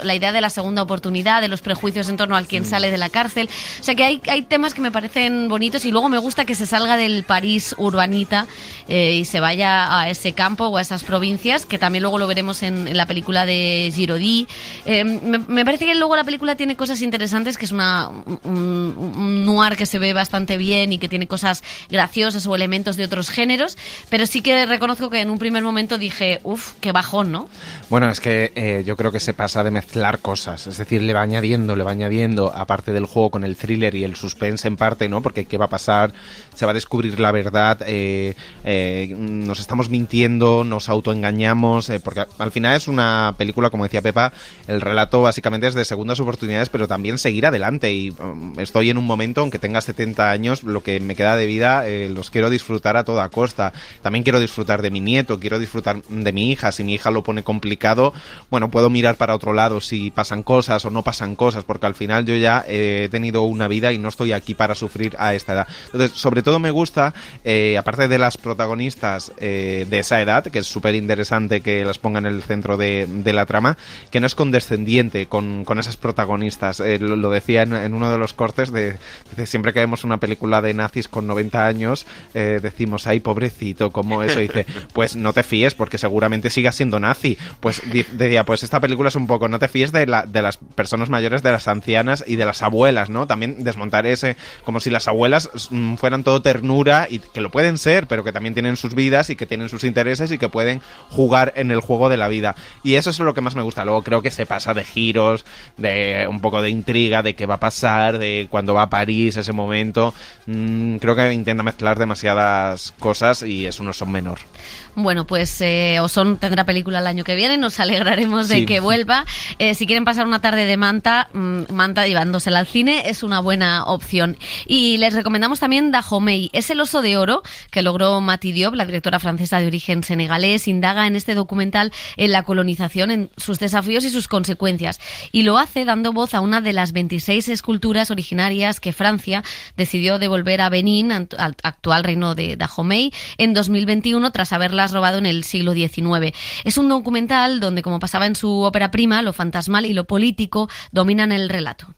la idea de la segunda oportunidad, de los prejuicios en torno al quien sale de la cárcel. O sea que hay, hay temas que me parecen bonitos y luego me gusta que se salga del París urbanita eh, y se vaya a ese campo o a esas provincias, que también luego lo veremos en, en la película de Giraudy. Eh, me, me parece que luego la película tiene cosas interesantes, que es una, un, un noir que se ve bastante bien y que tiene cosas graciosas o elementos de otros géneros, pero sí que reconozco que en un primer momento dije, uff, qué bajón, ¿no? Bueno, es que eh, yo creo que se pasa de mezclar cosas, es decir, le va añadiendo, le va añadiendo, aparte del juego con el thriller y el suspense en parte, ¿no? Porque qué va a pasar, se va a descubrir la verdad, eh, eh, nos estamos mintiendo, nos autoengañamos, eh, porque al final es una película, como decía Pepa, el relato básicamente es de segundas oportunidades, pero también seguir adelante, y um, estoy en un momento, aunque tenga setenta años, lo que me queda de vida eh, los quiero disfrutar a toda costa. También quiero disfrutar de mi nieto, quiero disfrutar de mi hija. Si mi hija lo pone complicado, bueno, puedo mirar para otro lado si pasan cosas o no pasan cosas, porque al final yo ya eh, he tenido una vida y no estoy aquí para sufrir a esta edad. Entonces, sobre todo me gusta, eh, aparte de las protagonistas eh, de esa edad, que es súper interesante que las pongan en el centro de, de la trama, que no es condescendiente con, con esas protagonistas. Eh, lo, lo decía en, en uno de los cortes, de, de siempre que vemos una película de nazis con noventa años, eh, decimos, ay, pobrecito, como eso. Y dice, pues no te fíes, porque seguramente sigas siendo nazi. Pues decía, pues esta película es un poco, no te fíes de, la, de las personas mayores, de las ancianas y de las abuelas, ¿no? También desmontar ese, como si las abuelas mm, fueran todo ternura, y que lo pueden ser, pero que también tienen sus vidas y que tienen sus intereses y que pueden jugar en el juego de la vida. Y eso es lo que más me gusta. Luego creo que se pasa de giros, de un poco de intriga, de qué va a pasar, de cuando va a París, ese momento. Mm, creo que intenta mezclar demasiadas cosas y eso no son menor. Bueno, pues eh, Ozon tendrá película el año que viene, nos alegraremos de Sí. que vuelva. Eh, si quieren pasar una tarde de Manta, mmm, Manta llevándosela al cine es una buena opción. Y les recomendamos también Dahomey. Es el oso de oro que logró Mati Diop, la directora francesa de origen senegalés. Indaga en este documental en la colonización, en sus desafíos y sus consecuencias. Y lo hace dando voz a una de las veintiséis esculturas originarias que Francia decidió devolver a Benín, al actual reino de Dahomey, en dos mil veintiuno, tras haberlas robado en el siglo diecinueve. Es un documental donde, como pasaba en su ópera prima, lo fantasmal y lo político dominan el relato.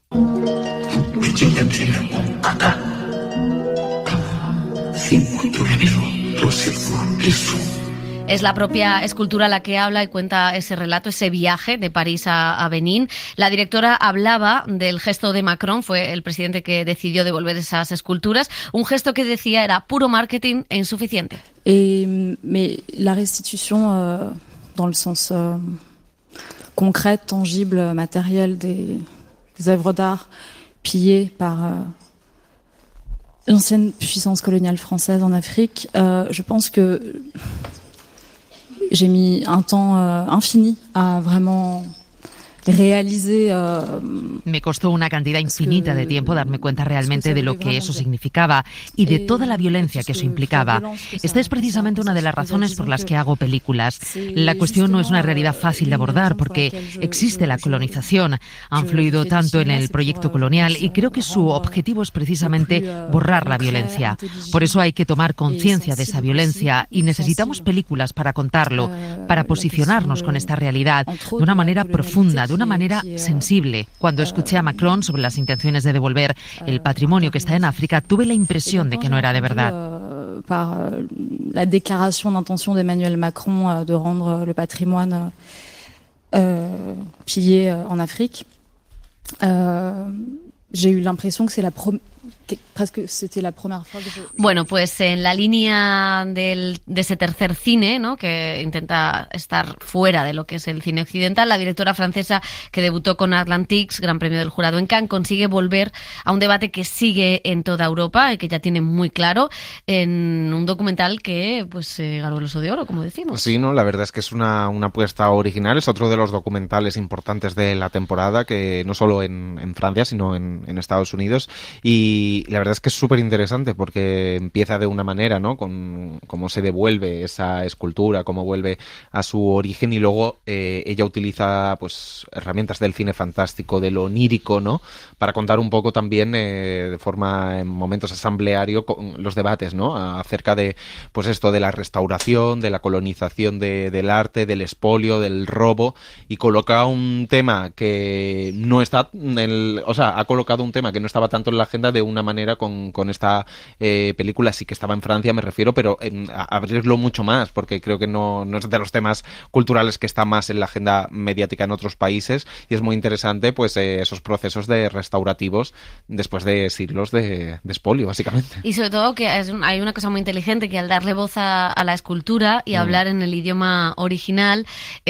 Es la propia escultura la que habla y cuenta ese relato, ese viaje de París a, a Benín. La directora hablaba del gesto de Macron, fue el presidente que decidió devolver esas esculturas, un gesto que decía era puro marketing e insuficiente. Et, mais la restitution, euh, dans le sens euh, concret, tangible, matériel des, des œuvres d'art pillées par euh, l'ancienne puissance coloniale française en Afrique, euh, je pense que j'ai mis un temps euh, infini à vraiment realiser. Uh, Me costó una cantidad infinita de tiempo darme cuenta realmente de lo que eso significaba y de toda la violencia que eso implicaba. Esta es precisamente una de las razones por las que hago películas. La cuestión no es una realidad fácil de abordar porque existe la colonización. Han fluido tanto en el proyecto colonial y creo que su objetivo es precisamente borrar la violencia. Por eso hay que tomar conciencia de esa violencia y necesitamos películas para contarlo, para posicionarnos con esta realidad de una manera profunda, de una manera sensible. Cuando escuché a Macron sobre las intenciones de devolver el patrimonio que está en África, tuve la impresión de que no era de verdad. Par la déclaration d'intention d'Emmanuel Macron de rendre le patrimoine euh, pillé en Afrique, euh, j'ai eu l'impression que c'est la première que presque c'était la primera fois que je... Bueno, pues en la línea del, de ese tercer cine, ¿no?, que intenta estar fuera de lo que es el cine occidental, la directora francesa que debutó con Atlantics, Gran Premio del Jurado en Cannes, consigue volver a un debate que sigue en toda Europa y que ya tiene muy claro en un documental que pues eh, ganó el Oso de Oro, como decimos. Sí, no, la verdad es que es una, una apuesta original, es otro de los documentales importantes de la temporada, que no solo en, en Francia, sino en, en Estados Unidos, y y la verdad es que es súper interesante porque empieza de una manera, ¿no? Con cómo se devuelve esa escultura, cómo vuelve a su origen, y luego eh, ella utiliza pues herramientas del cine fantástico, de lo onírico, ¿no? Para contar un poco también eh, de forma en momentos asambleario con los debates, ¿no? Acerca de pues esto de la restauración, de la colonización de, del arte, del expolio, del robo, y coloca un tema que no está en el, o sea, ha colocado un tema que no estaba tanto en la agenda de una manera con, con esta eh, película. Sí que estaba en Francia, me refiero, pero en, a abrirlo mucho más, porque creo que no, no es de los temas culturales que está más en la agenda mediática en otros países, y es muy interesante pues eh, esos procesos de restaurativos después de siglos de, de expolio, básicamente. Y sobre todo que es un, hay una cosa muy inteligente, que al darle voz a, a la escultura y mm. hablar en el idioma original,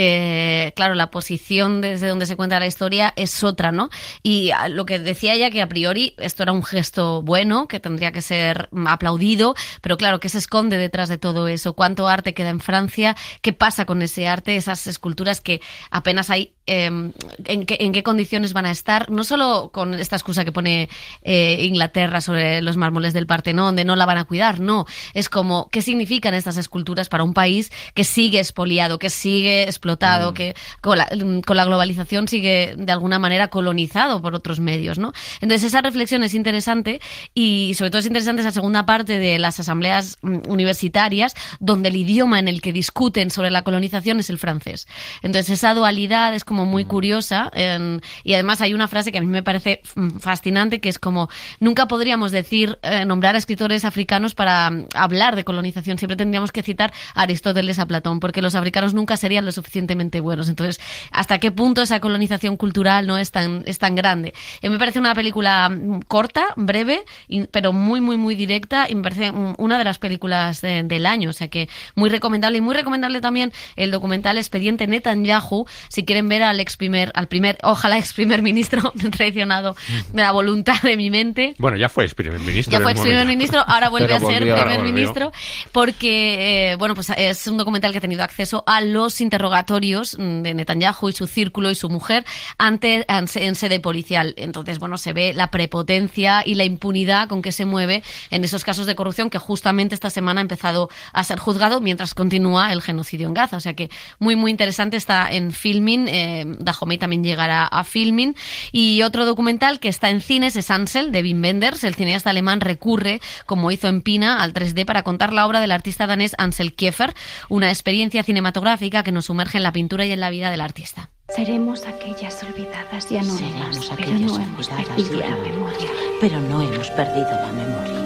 eh, claro, la posición desde donde se cuenta la historia es otra, ¿no? Y lo que decía ella, que a priori esto era un gesto bueno, que tendría que ser aplaudido, pero claro, ¿qué se esconde detrás de todo eso? ¿Cuánto arte queda en Francia? ¿Qué pasa con ese arte, esas esculturas que apenas hay? Eh, en, qué, ¿En qué condiciones van a estar? No solo con esta excusa que pone eh, Inglaterra sobre los mármoles del Partenón, de no la van a cuidar, no. Es como, ¿qué significan estas esculturas para un país que sigue expoliado, que sigue explotado, mm. que con la, con la globalización sigue de alguna manera colonizado por otros medios, ¿no? Entonces esa reflexión es interesante, y sobre todo es interesante esa segunda parte de las asambleas universitarias, donde el idioma en el que discuten sobre la colonización es el francés. Entonces esa dualidad es como muy curiosa, eh, y además hay una frase que a mí me parece fascinante, que es como, nunca podríamos decir, eh, nombrar a escritores africanos para hablar de colonización, siempre tendríamos que citar a Aristóteles, a Platón, porque los africanos nunca serían lo suficientemente buenos. Entonces, ¿hasta qué punto esa colonización cultural no es tan, es tan grande? Eh, me parece una película corta, breve, y, pero muy, muy, muy directa, y me parece una de las películas de, del año, o sea que muy recomendable, y muy recomendable también el documental Expediente Netanyahu, si quieren ver al ex primer, al primer, ojalá ex primer ministro traicionado de la voluntad de mi mente. Bueno, ya fue ex primer ministro. Ya fue ex primer ministro, ahora vuelve a ser volvió, primer ministro, porque, eh, bueno, pues es un documental que ha tenido acceso a los interrogatorios de Netanyahu y su círculo y su mujer ante, en sede policial. Entonces, bueno, se ve la prepotencia y la impunidad con que se mueve en esos casos de corrupción, que justamente esta semana ha empezado a ser juzgado mientras continúa el genocidio en Gaza. O sea que muy, muy interesante, está en Filmin, eh, Dahomey también llegará a Filmin. Y otro documental que está en cines es Ansel, de Wim Wenders. El cineasta alemán recurre, como hizo en Pina, al tres D para contar la obra del artista danés Ansel Kiefer, una experiencia cinematográfica que nos sumerge en la pintura y en la vida del artista. Seremos aquellas olvidadas y anónimas, Seremos pero aquellas no hemos olvidadas perdido y la anónimas, memoria. Pero no hemos perdido la memoria.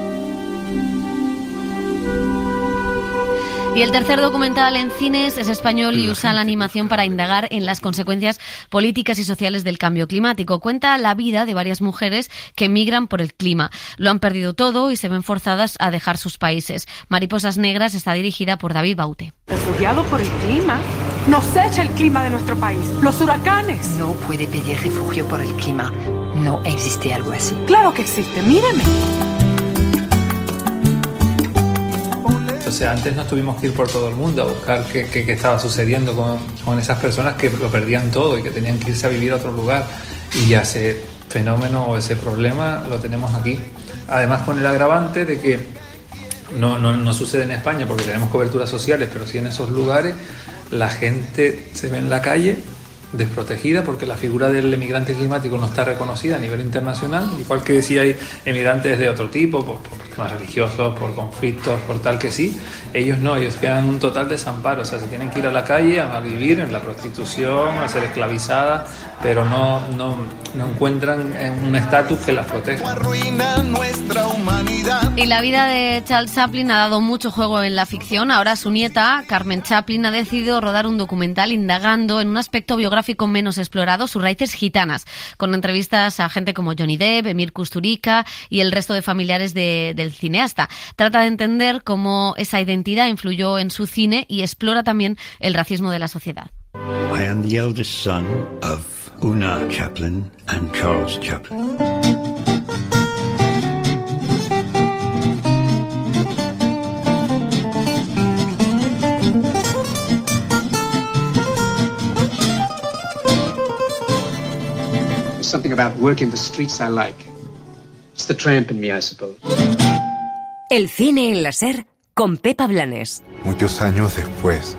Y el tercer documental en cines es español y usa la animación para indagar en las consecuencias políticas y sociales del cambio climático. Cuenta la vida de varias mujeres que migran por el clima. Lo han perdido todo y se ven forzadas a dejar sus países. Mariposas Negras está dirigida por David Baute. Refugiado por el clima. Nos echa el clima de nuestro país. Los huracanes. No puede pedir refugio por el clima. No existe algo así. Claro que existe. Míreme. O sea, antes nos tuvimos que ir por todo el mundo a buscar qué, qué, qué estaba sucediendo con, con esas personas que lo perdían todo y que tenían que irse a vivir a otro lugar. Y ya ese fenómeno o ese problema lo tenemos aquí. Además, con el agravante de que no, no, no sucede en España porque tenemos coberturas sociales, pero sí en esos lugares la gente se ve en la calle desprotegida porque la figura del emigrante climático no está reconocida a nivel internacional, igual que si hay emigrantes de otro tipo, por, por temas religiosos, por conflictos, por tal que sí, ellos no, ellos quedan en un total desamparo, o sea, se tienen que ir a la calle a vivir en la prostitución, a ser esclavizadas, pero no, no, no encuentran un estatus que las proteja. Y la vida de Charles Chaplin ha dado mucho juego en la ficción. Ahora su nieta, Carmen Chaplin, ha decidido rodar un documental indagando en un aspecto biográfico menos explorado, sus raíces gitanas, con entrevistas a gente como Johnny Depp, Emir Kusturica y el resto de familiares de, del cineasta. Trata de entender cómo esa identidad influyó en su cine y explora también el racismo de la sociedad. I am the eldest son of Una Chaplin and Charles Chaplin. There's something about working the streets I like. It's the tramp in me, I suppose. El cine en la SER con Pepa Blanes. Muchos años después,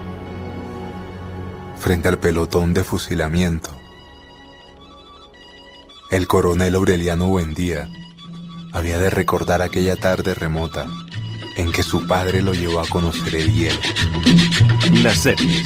frente al pelotón de fusilamiento, el coronel Aureliano Buendía había de recordar aquella tarde remota en que su padre lo llevó a conocer el hielo. Las series.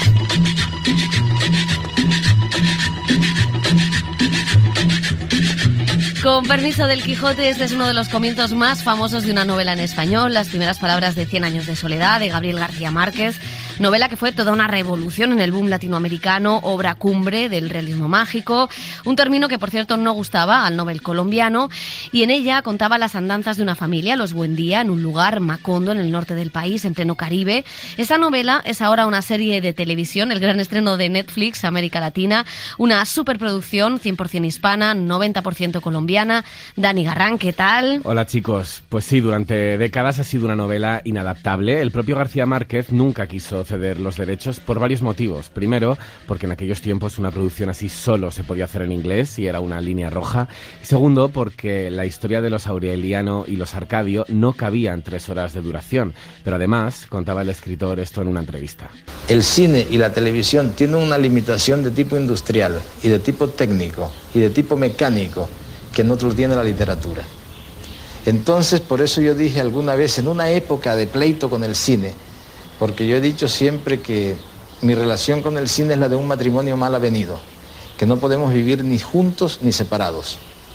Con permiso del Quijote, este es uno de los comienzos más famosos de una novela en español, Las primeras palabras de Cien años de soledad, de Gabriel García Márquez. Novela que fue toda una revolución en el boom latinoamericano, obra cumbre del realismo mágico, un término que, por cierto, no gustaba al Nobel colombiano, y en ella contaba las andanzas de una familia, los Buendía, en un lugar, Macondo, en el norte del país, en pleno Caribe. Esta novela es ahora una serie de televisión, el gran estreno de Netflix, América Latina, una superproducción, cien por ciento hispana, noventa por ciento colombiana. Dani Garrán, ¿qué tal? Hola chicos, pues sí, durante décadas ha sido una novela inadaptable. El propio García Márquez nunca quiso ceder los derechos por varios motivos. Primero, porque en aquellos tiempos una producción así solo se podía hacer en inglés y era una línea roja. Y segundo, porque la historia de los Aureliano y los Arcadio no cabía en tres horas de duración. Pero además, contaba el escritor esto en una entrevista. El cine y la televisión tienen una limitación de tipo industrial y de tipo técnico y de tipo mecánico que no lo tiene la literatura. Entonces, por eso yo dije alguna vez, en una época de pleito con el cine, porque yo he dicho siempre que mi relación con el cine es la de un matrimonio mal avenido, que no podemos vivir ni juntos ni separados.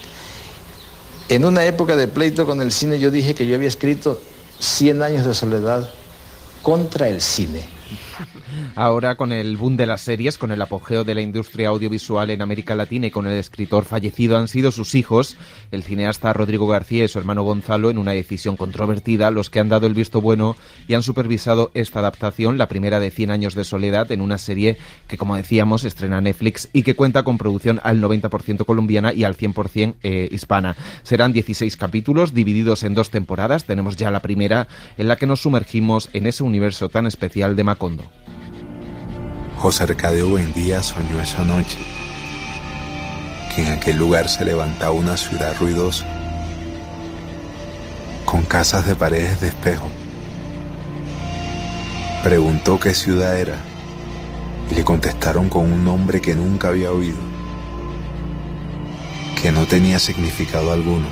En una época de pleito con el cine yo dije que yo había escrito Cien años de soledad contra el cine. Ahora, con el boom de las series, con el apogeo de la industria audiovisual en América Latina y con el escritor fallecido, han sido sus hijos, el cineasta Rodrigo García y su hermano Gonzalo, en una decisión controvertida, los que han dado el visto bueno y han supervisado esta adaptación, la primera de Cien años de soledad, en una serie que, como decíamos, estrena Netflix y que cuenta con producción al noventa por ciento colombiana y al cien por ciento eh, hispana. Serán dieciséis capítulos divididos en dos temporadas. Tenemos ya la primera, en la que nos sumergimos en ese universo tan especial de Macondo. José Arcadio Buendía soñó esa noche que en aquel lugar se levantaba una ciudad ruidosa, con casas de paredes de espejo. Preguntó qué ciudad era y le contestaron con un nombre que nunca había oído, que no tenía significado alguno,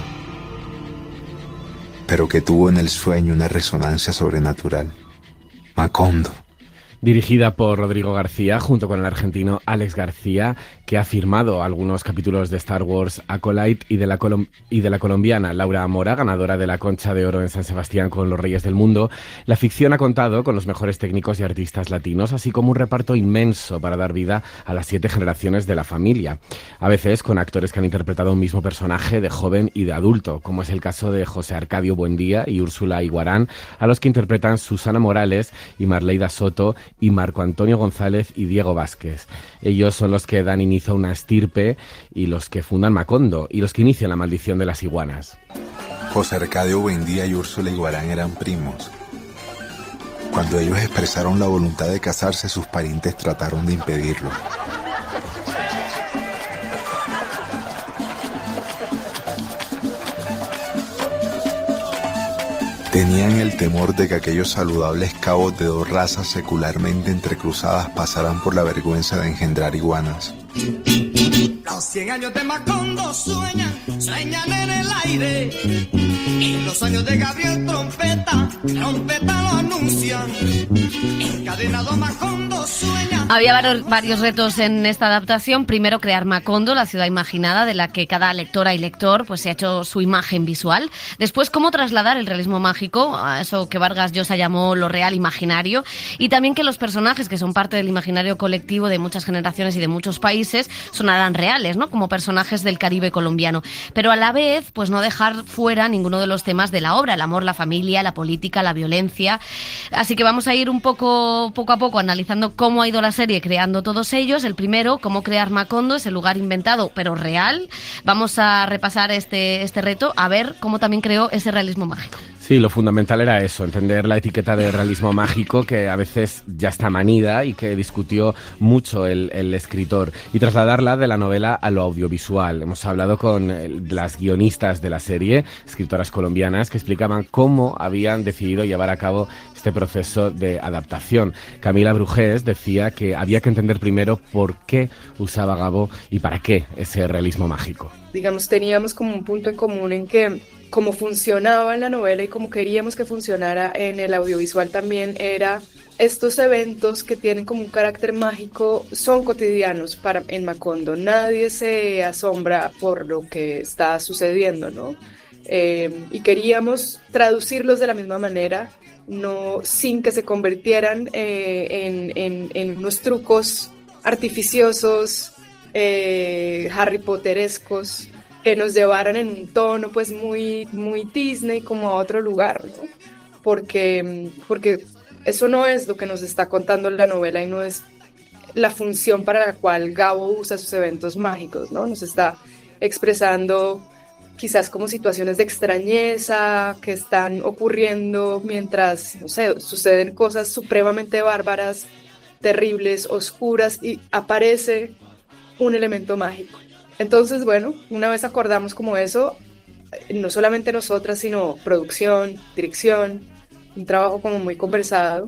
pero que tuvo en el sueño una resonancia sobrenatural. Macondo. Dirigida por Rodrigo García, junto con el argentino Alex García, que ha firmado algunos capítulos de Star Wars Acolyte y de la, colom- y de la colombiana Laura Mora, ganadora de la Concha de Oro en San Sebastián con Los Reyes del Mundo. La ficción ha contado con los mejores técnicos y artistas latinos, así como un reparto inmenso para dar vida a las siete generaciones de la familia. A veces con actores que han interpretado un mismo personaje de joven y de adulto, como es el caso de José Arcadio Buendía y Úrsula Iguarán, a los que interpretan Susana Morales y Marleida Soto, y Marco Antonio González y Diego Vázquez. Ellos son los que dan inicio a una estirpe y los que fundan Macondo y los que inician la maldición de las iguanas. José Arcadio Buendía y Úrsula Iguarán eran primos. Cuando ellos expresaron la voluntad de casarse, sus parientes trataron de impedirlo. Tenían el temor de que aquellos saludables cabos de dos razas secularmente entrecruzadas pasaran por la vergüenza de engendrar iguanas. Los cien años de Macondo sueñan, sueñan en el aire. Y los años de Gabriel Trompeta, Trompeta lo anuncian. Encadenado Macondo sueña. Había varios, varios retos en esta adaptación. Primero, crear Macondo, la ciudad imaginada de la que cada lectora y lector pues se ha hecho su imagen visual. Después, cómo trasladar el realismo mágico a eso que Vargas Llosa llamó lo real imaginario. Y también que los personajes que son parte del imaginario colectivo de muchas generaciones y de muchos países sonaran reales, ¿no? Como personajes del Caribe colombiano. Pero a la vez, pues no dejar fuera ninguno de los temas de la obra, el amor, la familia, la política, la violencia. Así que vamos a ir un poco ido poco a poco analizando cómo ha ido la serie creando todos ellos. El primero, cómo crear Macondo, es el lugar inventado pero real. Vamos a repasar este, este reto, a ver cómo también creó ese realismo mágico. Sí, lo fundamental era eso, entender la etiqueta de realismo mágico que a veces ya está manida y que discutió mucho el, el escritor, y trasladarla de la novela a lo audiovisual. Hemos hablado con las guionistas de la serie, escritoras colombianas, que explicaban cómo habían decidido llevar a cabo este proceso de adaptación. Camila Brujés decía que había que entender primero por qué usaba Gabo y para qué ese realismo mágico. Digamos, teníamos como un punto en común en que cómo funcionaba en la novela y cómo queríamos que funcionara en el audiovisual también era estos eventos que tienen como un carácter mágico son cotidianos para, en Macondo. Nadie se asombra por lo que está sucediendo, ¿no? Eh, y queríamos traducirlos de la misma manera, no sin que se convirtieran eh, en, en, en unos trucos artificiosos, eh, Harry Potterescos, que nos llevaran en un tono pues muy, muy Disney, como a otro lugar, ¿no? Porque, porque eso no es lo que nos está contando la novela y no es la función para la cual Gabo usa sus eventos mágicos, ¿no? Nos está expresando quizás como situaciones de extrañeza que están ocurriendo mientras, no sé, suceden cosas supremamente bárbaras, terribles, oscuras, y aparece un elemento mágico. Entonces, bueno, una vez acordamos como eso, no solamente nosotras, sino producción, dirección, un trabajo como muy conversado,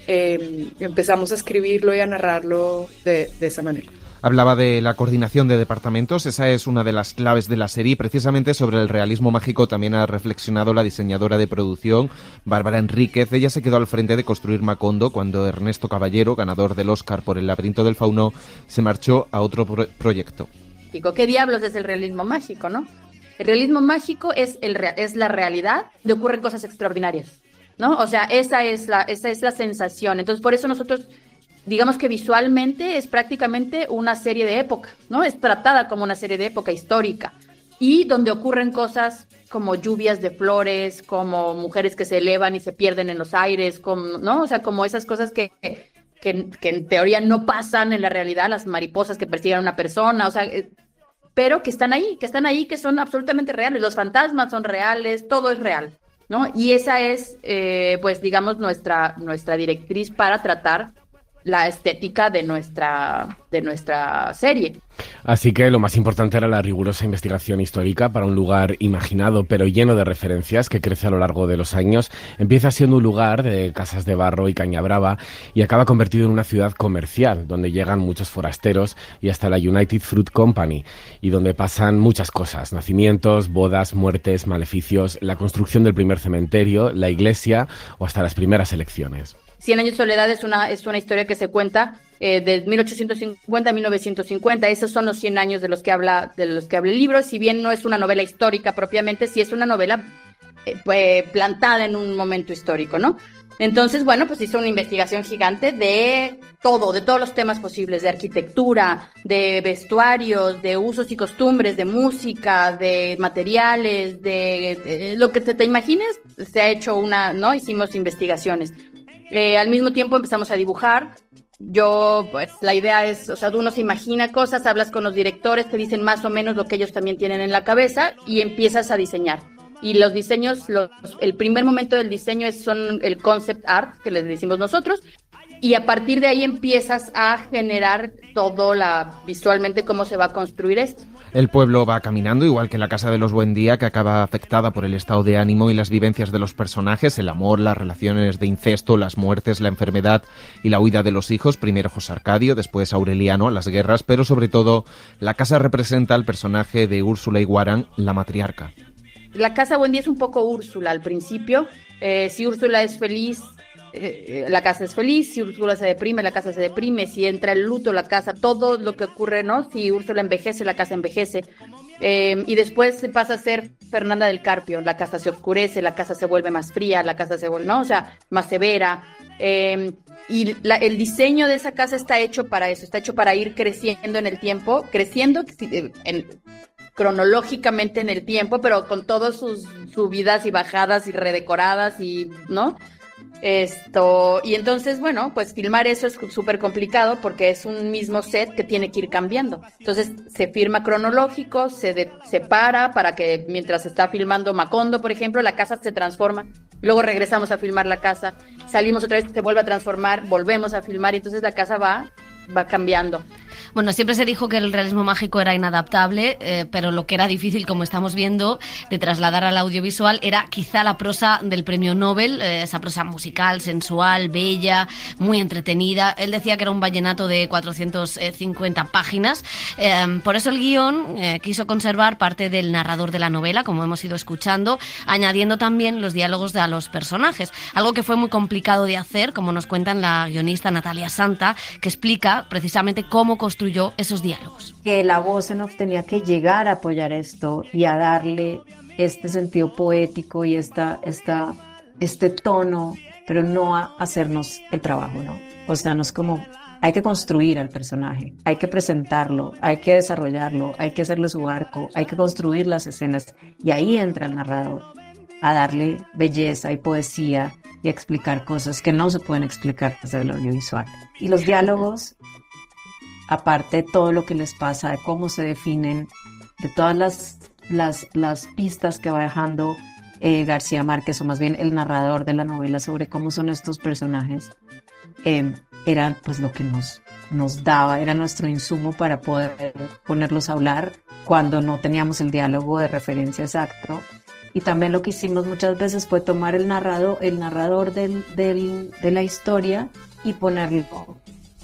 eh, empezamos a escribirlo y a narrarlo de, de esa manera. Hablaba de la coordinación de departamentos, esa es una de las claves de la serie. Precisamente sobre el realismo mágico también ha reflexionado la diseñadora de producción, Bárbara Enríquez. Ella se quedó al frente de construir Macondo cuando Ernesto Caballero, ganador del Oscar por El laberinto del fauno, se marchó a otro pro- proyecto. ¿Qué diablos es el realismo mágico, no? El realismo mágico es, el, es la realidad de ocurren cosas extraordinarias, ¿no? O sea, esa es, la, esa es la sensación. Entonces, por eso nosotros, digamos que visualmente es prácticamente una serie de época, ¿no? Es tratada como una serie de época histórica y donde ocurren cosas como lluvias de flores, como mujeres que se elevan y se pierden en los aires, como, ¿no? O sea, como esas cosas que... Que, que en teoría no pasan en la realidad, las mariposas que persiguen a una persona, o sea, eh, pero que están ahí, que están ahí, que son absolutamente reales, los fantasmas son reales, todo es real, ¿no? Y esa es, eh, pues, digamos, nuestra, nuestra directriz para tratar la estética de nuestra, de nuestra serie. Así que lo más importante era la rigurosa investigación histórica para un lugar imaginado pero lleno de referencias que crece a lo largo de los años. Empieza siendo un lugar de casas de barro y caña brava y acaba convertido en una ciudad comercial donde llegan muchos forasteros y hasta la United Fruit Company, y donde pasan muchas cosas: nacimientos, bodas, muertes, maleficios, la construcción del primer cementerio, la iglesia o hasta las primeras elecciones. Cien años de soledad es una, es una historia que se cuenta eh, de mil ochocientos cincuenta a mil novecientos cincuenta. Esos son los cien años de los que habla, de los que habla el libro. Si bien no es una novela histórica propiamente, sí es una novela eh, pues, plantada en un momento histórico, ¿no? Entonces, bueno, pues hizo una investigación gigante de todo, de todos los temas posibles, de arquitectura, de vestuarios, de usos y costumbres, de música, de materiales, de, de lo que te, te imagines. Se ha hecho una, ¿no? Hicimos investigaciones. Eh, al mismo tiempo empezamos a dibujar. Yo, pues, la idea es, o sea, uno se imagina cosas, hablas con los directores, te dicen más o menos lo que ellos también tienen en la cabeza y empiezas a diseñar. Y los diseños, los, el primer momento del diseño es, son el concept art, que les decimos nosotros, y a partir de ahí empiezas a generar todo la, visualmente cómo se va a construir esto. El pueblo va caminando, igual que la casa de los Buendía, que acaba afectada por el estado de ánimo y las vivencias de los personajes, el amor, las relaciones de incesto, las muertes, la enfermedad y la huida de los hijos. Primero José Arcadio, después Aureliano, las guerras, pero sobre todo la casa representa al personaje de Úrsula Iguarán, la matriarca. La casa Buendía es un poco Úrsula al principio. Eh, si Úrsula es feliz, eh, la casa es feliz. Si Úrsula se deprime, la casa se deprime. Si entra el luto, la casa, todo lo que ocurre, ¿no? Si Úrsula envejece, la casa envejece. Eh, y después se pasa a ser Fernanda del Carpio. La casa se oscurece, la casa se vuelve más fría, la casa se vuelve, ¿no? O sea, más severa. Eh, y la, el diseño de esa casa está hecho para eso, está hecho para ir creciendo en el tiempo, creciendo en... cronológicamente en el tiempo, pero con todas sus subidas y bajadas y redecoradas y, ¿no? Esto, y entonces, bueno, pues filmar eso es súper complicado porque es un mismo set que tiene que ir cambiando. Entonces se firma cronológico, se de, separa para que mientras se está filmando Macondo, por ejemplo, la casa se transforma, luego regresamos a filmar la casa, salimos otra vez, se vuelve a transformar, volvemos a filmar y entonces la casa va, va cambiando. Bueno, siempre se dijo que el realismo mágico era inadaptable, eh, pero lo que era difícil, como estamos viendo, de trasladar al audiovisual era quizá la prosa del premio Nobel, eh, esa prosa musical, sensual, bella, muy entretenida. Él decía que era un vallenato de cuatrocientas cincuenta páginas. Eh, por eso el guión eh, quiso conservar parte del narrador de la novela, como hemos ido escuchando, añadiendo también los diálogos de a los personajes, algo que fue muy complicado de hacer, como nos cuentan la guionista Natalia Santa, que explica precisamente cómo construir esos diálogos. Que la voz en off tenía que llegar a apoyar esto y a darle este sentido poético y esta, esta, este tono, pero no a hacernos el trabajo, ¿no? O sea, no es como, hay que construir al personaje, hay que presentarlo, hay que desarrollarlo, hay que hacerle su arco, hay que construir las escenas y ahí entra el narrador a darle belleza y poesía y a explicar cosas que no se pueden explicar desde el audiovisual. Y los diálogos, aparte de todo lo que les pasa, de cómo se definen, de todas las, las, las pistas que va dejando eh, García Márquez, o más bien el narrador de la novela sobre cómo son estos personajes, eh, eran pues lo que nos, nos daba, era nuestro insumo para poder ponerlos a hablar cuando no teníamos el diálogo de referencia exacto. Y también lo que hicimos muchas veces fue tomar el narrador, el narrador del, del, de la historia y ponerlo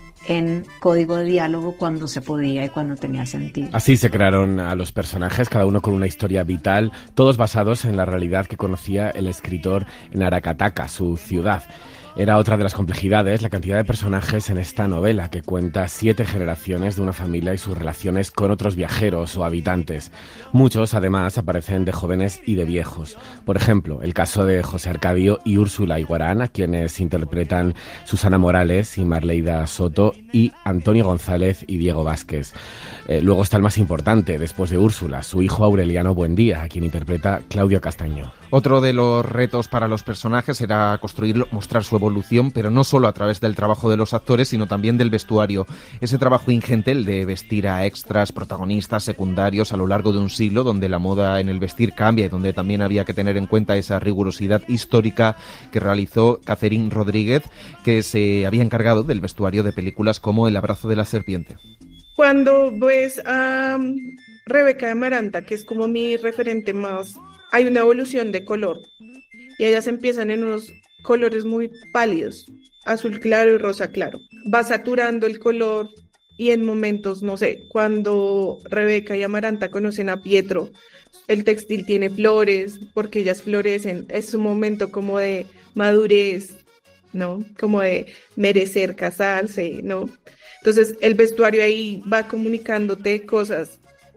en código de diálogo cuando se podía y cuando tenía sentido. Así se crearon a los personajes, cada uno con una historia vital, todos basados en la realidad que conocía el escritor en Aracataca, su ciudad. Era otra de las complejidades, la cantidad de personajes en esta novela, que cuenta siete generaciones de una familia y sus relaciones con otros viajeros o habitantes. Muchos, además, aparecen de jóvenes y de viejos. Por ejemplo, el caso de José Arcadio y Úrsula Iguarán, a quienes interpretan Susana Morales y Marleida Soto, y Antonio González y Diego Vázquez. Eh, luego está el más importante, después de Úrsula, su hijo Aureliano Buendía, a quien interpreta Claudio Castaño. Otro de los retos para los personajes era construirlo, mostrar su evolución, pero no solo a través del trabajo de los actores, sino también del vestuario. Ese trabajo ingente, el de vestir a extras, protagonistas, secundarios a lo largo de un siglo, donde la moda en el vestir cambia y donde también había que tener en cuenta esa rigurosidad histórica que realizó Catherine Rodríguez, que se había encargado del vestuario de películas como El abrazo de la serpiente. Cuando ves a um, Rebeca de Amaranta, que es como mi referente más, hay una evolución de color y ellas empiezan en unos colores muy pálidos, azul claro y rosa claro. Va saturando el color y en momentos, no sé, cuando Rebeca y Amaranta conocen a Pietro, el textil tiene flores porque ellas florecen, es un momento como de madurez, ¿no? Como de merecer casarse, ¿no? Entonces el vestuario ahí va comunicándote cosas.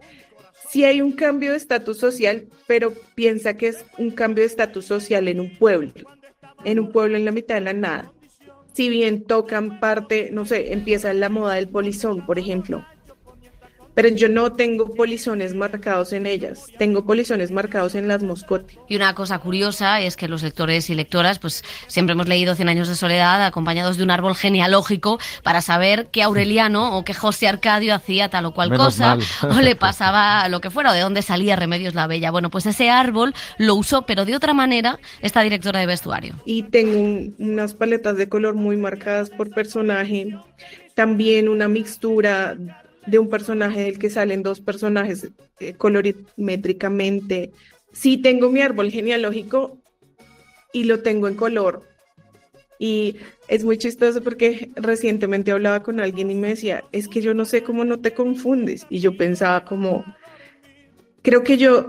Sí hay un cambio de estatus social, pero piensa que es un cambio de estatus social en un pueblo, en un pueblo en la mitad de la nada. Si bien tocan parte, no sé, empieza la moda del polizón, por ejemplo, pero yo no tengo polizones marcados en ellas, tengo polizones marcados en las Moscote. Y una cosa curiosa es que los lectores y lectoras pues siempre hemos leído Cien años de soledad acompañados de un árbol genealógico para saber que Aureliano o que José Arcadio hacía tal o cual Menos cosa mal. O le pasaba lo que fuera o de dónde salía Remedios la Bella. Bueno, pues ese árbol lo usó, pero de otra manera, esta directora de vestuario. Y tengo un, unas paletas de color muy marcadas por personaje, también una mixtura de un personaje del que salen dos personajes eh, colorimétricamente. Sí tengo mi árbol genealógico y lo tengo en color. Y es muy chistoso porque recientemente hablaba con alguien y me decía, es que yo no sé cómo no te confundes. Y yo pensaba como, creo que yo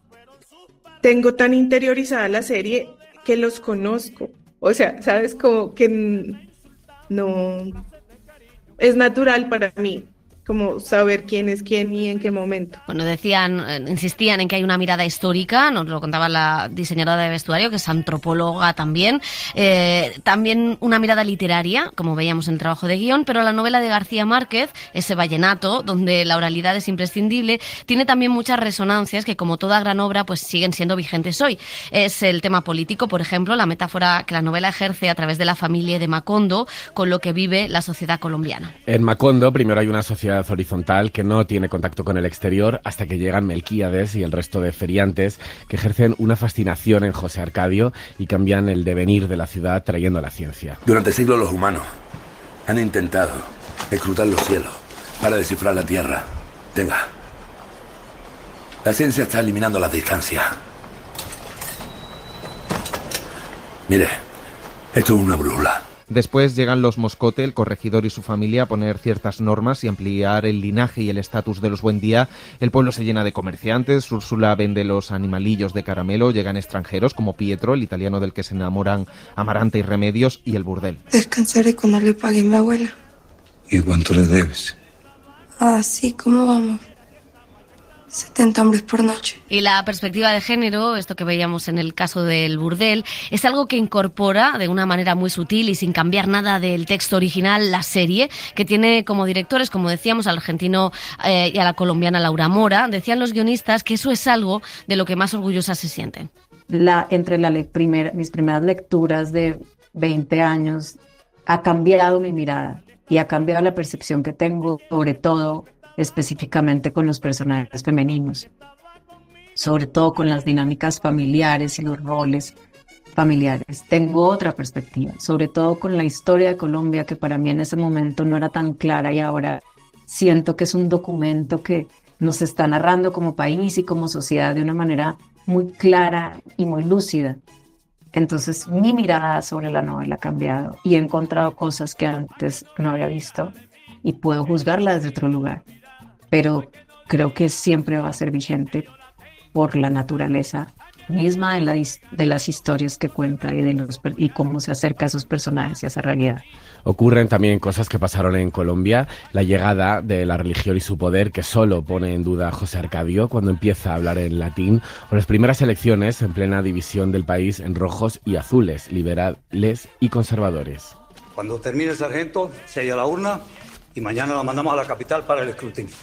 tengo tan interiorizada la serie que los conozco. O sea, sabes, como que no, es natural para mí. como saber quién es quién y en qué momento. Bueno, decían, eh, insistían en que hay una mirada histórica, nos lo contaba la diseñadora de vestuario, que es antropóloga también, eh, también una mirada literaria, como veíamos en el trabajo de guión, pero la novela de García Márquez, ese vallenato, donde la oralidad es imprescindible, tiene también muchas resonancias que, como toda gran obra, pues siguen siendo vigentes hoy. Es el tema político, por ejemplo, la metáfora que la novela ejerce a través de la familia de Macondo con lo que vive la sociedad colombiana. En Macondo, primero hay una sociedad horizontal que no tiene contacto con el exterior hasta que llegan Melquíades y el resto de feriantes que ejercen una fascinación en José Arcadio y cambian el devenir de la ciudad trayendo la ciencia. Durante siglos los humanos han intentado escrutar los cielos para descifrar la Tierra. Tenga. La ciencia está eliminando las distancias. Mire, esto es una brújula. Después llegan los Moscote, el corregidor y su familia a poner ciertas normas y ampliar el linaje y el estatus de los Buendía. El pueblo se llena de comerciantes, Úrsula vende los animalillos de caramelo, llegan extranjeros como Pietro, el italiano del que se enamoran Amaranta y Remedios, y el burdel. Descansaré cuando le pague mi abuela. ¿Y cuánto le debes? Ah, sí, ¿cómo vamos? setenta hombres por noche. Y la perspectiva de género, esto que veíamos en el caso del burdel, es algo que incorpora de una manera muy sutil y sin cambiar nada del texto original la serie, que tiene como directores, como decíamos, al argentino eh, y a la colombiana Laura Mora. Decían los guionistas que eso es algo de lo que más orgullosas se sienten. La, entre la le- primer, mis primeras lecturas de veinte años ha cambiado mi mirada y ha cambiado la percepción que tengo, sobre todo específicamente con los personajes femeninos, sobre todo con las dinámicas familiares y los roles familiares. Tengo otra perspectiva, sobre todo con la historia de Colombia, que para mí en ese momento no era tan clara y ahora siento que es un documento que nos está narrando como país y como sociedad de una manera muy clara y muy lúcida. Entonces mi mirada sobre la novela ha cambiado y he encontrado cosas que antes no había visto y puedo juzgarla desde otro lugar. Pero creo que siempre va a ser vigente por la naturaleza misma de, la, de las historias que cuenta y, de los, y cómo se acerca a esos personajes y a esa realidad. Ocurren también cosas que pasaron en Colombia, la llegada de la religión y su poder, que solo pone en duda a José Arcadio cuando empieza a hablar en latín, o las primeras elecciones en plena división del país en rojos y azules, liberales y conservadores. Cuando termine el sargento, sella la urna y mañana la mandamos a la capital para el escrutinio.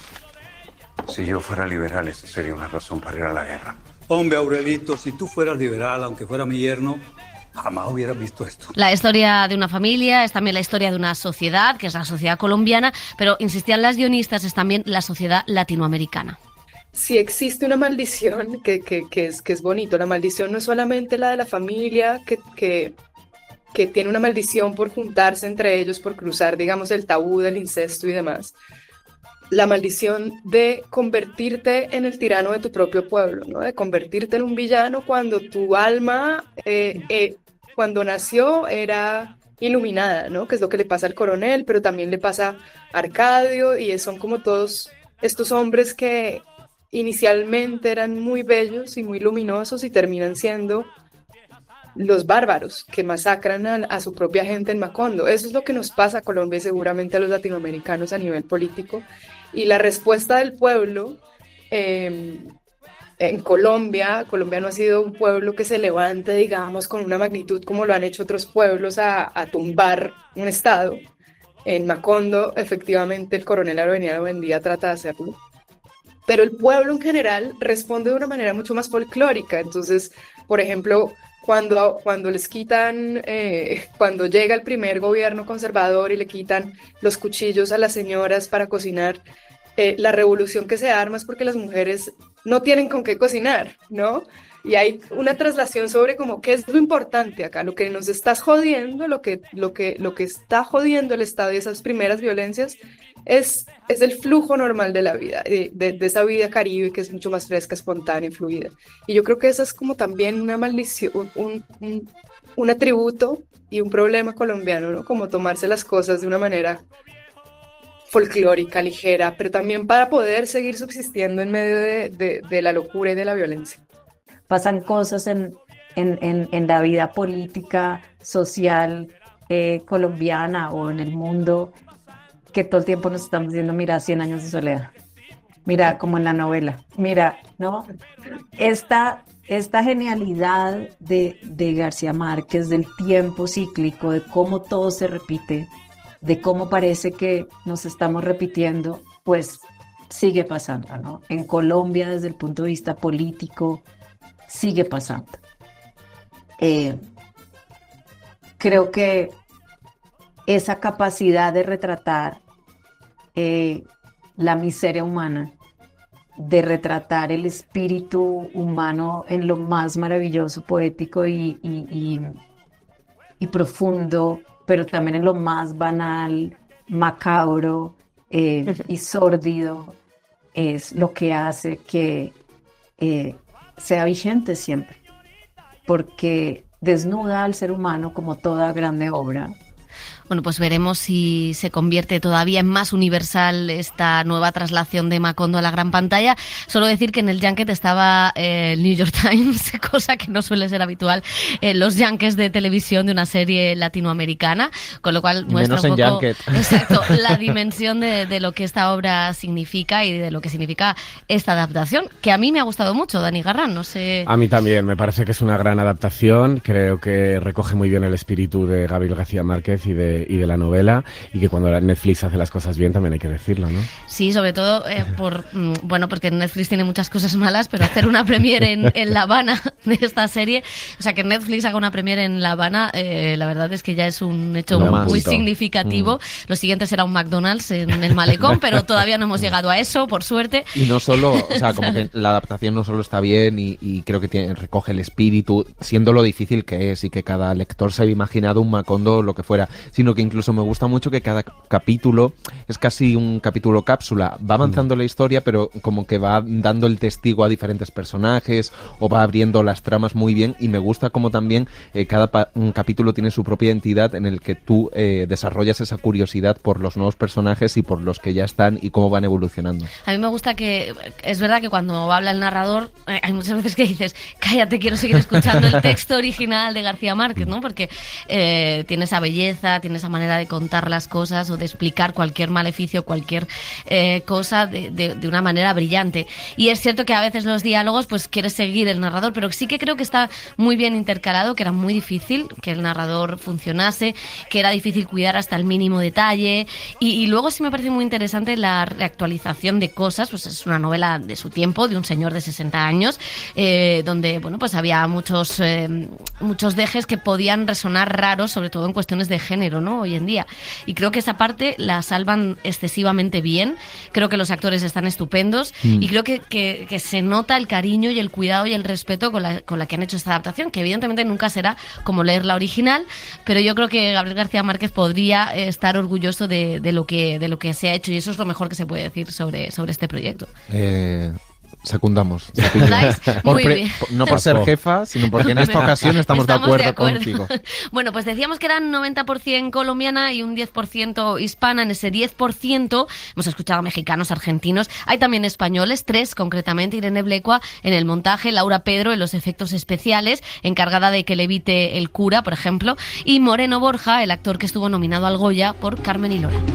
Si yo fuera liberal, eso sería una razón para ir a la guerra. Hombre, Aurelito, si tú fueras liberal, aunque fuera mi yerno, jamás hubieras visto esto. La historia de una familia es también la historia de una sociedad, que es la sociedad colombiana, pero insistían las guionistas, es también la sociedad latinoamericana. Si existe una maldición, que, que, que, es, que es bonito, la maldición no es solamente la de la familia, que, que, que tiene una maldición por juntarse entre ellos, por cruzar, digamos, el tabú del incesto y demás. La maldición de convertirte en el tirano de tu propio pueblo, ¿no? De convertirte en un villano cuando tu alma, eh, eh, cuando nació, era iluminada, ¿no? Que es lo que le pasa al coronel, pero también le pasa a Arcadio, y son como todos estos hombres que inicialmente eran muy bellos y muy luminosos y terminan siendo los bárbaros que masacran a, a su propia gente en Macondo. Eso es lo que nos pasa a Colombia y seguramente a los latinoamericanos a nivel político. Y la respuesta del pueblo eh, en Colombia, Colombia no ha sido un pueblo que se levante, digamos, con una magnitud como lo han hecho otros pueblos a, a tumbar un estado. En Macondo, efectivamente, el coronel Avenida Buendía trata de hacerlo. Pero el pueblo en general responde de una manera mucho más folclórica. Entonces, por ejemplo, Cuando, cuando les quitan, eh, cuando llega el primer gobierno conservador y le quitan los cuchillos a las señoras para cocinar, eh, la revolución que se arma es porque las mujeres no tienen con qué cocinar, ¿no? Y hay una traslación sobre como qué es lo importante acá, lo que nos estás jodiendo, lo que, lo que, lo que está jodiendo el Estado y esas primeras violencias es, es el flujo normal de la vida, de, de, de esa vida caribe que es mucho más fresca, espontánea y fluida. Y yo creo que esa es como también una maldición, un, un, un atributo y un problema colombiano, ¿no? Como tomarse las cosas de una manera folclórica, ligera, pero también para poder seguir subsistiendo en medio de, de, de la locura y de la violencia. Pasan cosas en, en, en, en la vida política, social, eh, colombiana o en el mundo que todo el tiempo nos estamos diciendo, mira, cien años de soledad, mira, como en la novela, mira, ¿no? Esta, esta genialidad de, de García Márquez, del tiempo cíclico, de cómo todo se repite, de cómo parece que nos estamos repitiendo, pues sigue pasando, ¿no? En Colombia, desde el punto de vista político, sigue pasando. Eh, creo que esa capacidad de retratar eh, la miseria humana, de retratar el espíritu humano en lo más maravilloso, poético y, y, y, y profundo, pero también en lo más banal, macabro eh, y sórdido, es lo que hace que eh, sea vigente siempre, porque desnuda al ser humano como toda grande obra. Bueno, pues veremos si se convierte todavía en más universal esta nueva traslación de Macondo a la gran pantalla. Solo decir que en el Junket estaba eh, el New York Times, cosa que no suele ser habitual en los Junkets de televisión de una serie latinoamericana, con lo cual muestra Menos un en poco Junket. exacto, la dimensión de, de lo que esta obra significa y de lo que significa esta adaptación, que a mí me ha gustado mucho, Dani Garrán, no sé... A mí también, me parece que es una gran adaptación, creo que recoge muy bien el espíritu de Gabriel García Márquez y de y de la novela, y que cuando Netflix hace las cosas bien también hay que decirlo, ¿no? Sí, sobre todo eh, por mm, bueno, porque Netflix tiene muchas cosas malas, pero hacer una premiere en, en La Habana de esta serie, o sea, que Netflix haga una premiere en La Habana, eh, la verdad es que ya es un hecho Lo muy más. significativo. Mm. Lo siguiente será un McDonald's en el malecón, pero todavía no hemos llegado a eso, por suerte. Y no solo, o sea, como que la adaptación no solo está bien y, y creo que tiene, recoge el espíritu, siendo lo difícil que es y que cada lector se había imaginado un Macondo o lo que fuera, sino que incluso me gusta mucho que cada capítulo es casi un capítulo cápsula, va avanzando mm. la historia, pero como que va dando el testigo a diferentes personajes o va abriendo las tramas muy bien, y me gusta como también eh, cada pa- un capítulo tiene su propia identidad en el que tú eh, desarrollas esa curiosidad por los nuevos personajes y por los que ya están y cómo van evolucionando. A mí me gusta que, es verdad que cuando habla el narrador, eh, hay muchas veces que dices, cállate, quiero seguir escuchando el texto original de García Márquez, ¿no? Porque eh, tiene esa belleza, tiene esa manera de contar las cosas o de explicar cualquier maleficio, cualquier eh, cosa de, de, de una manera brillante. Y es cierto que a veces los diálogos, pues quieres seguir el narrador, pero sí que creo que está muy bien intercalado, que era muy difícil que el narrador funcionase, que era difícil cuidar hasta el mínimo detalle. Y, y luego sí me parece muy interesante la reactualización de cosas, pues es una novela de su tiempo, de un señor de sesenta años, eh, donde, bueno, pues había muchos, eh, muchos dejes que podían resonar raros, sobre todo en cuestiones de género, ¿no? Hoy en día. Y creo que esa parte la salvan excesivamente bien. Creo que los actores están estupendos mm. y creo que, que, que se nota el cariño y el cuidado y el respeto con la, con la que han hecho esta adaptación, que evidentemente nunca será como leer la original, pero yo creo que Gabriel García Márquez podría estar orgulloso de, de, lo, que, de lo que se ha hecho, y eso es lo mejor que se puede decir sobre, sobre este proyecto. Eh... Secundamos. secundamos. Por Muy pre, bien. No por ser jefa, sino porque en esta ocasión estamos, estamos de, acuerdo de acuerdo contigo. Bueno, pues decíamos que eran noventa por ciento colombiana y un diez por ciento hispana. En ese diez por ciento hemos escuchado mexicanos, argentinos. Hay también españoles, tres concretamente. Irene Blecua en el montaje, Laura Pedro en los efectos especiales, encargada de que levite el cura, por ejemplo, y Moreno Borja, el actor que estuvo nominado al Goya por Carmen y Lola.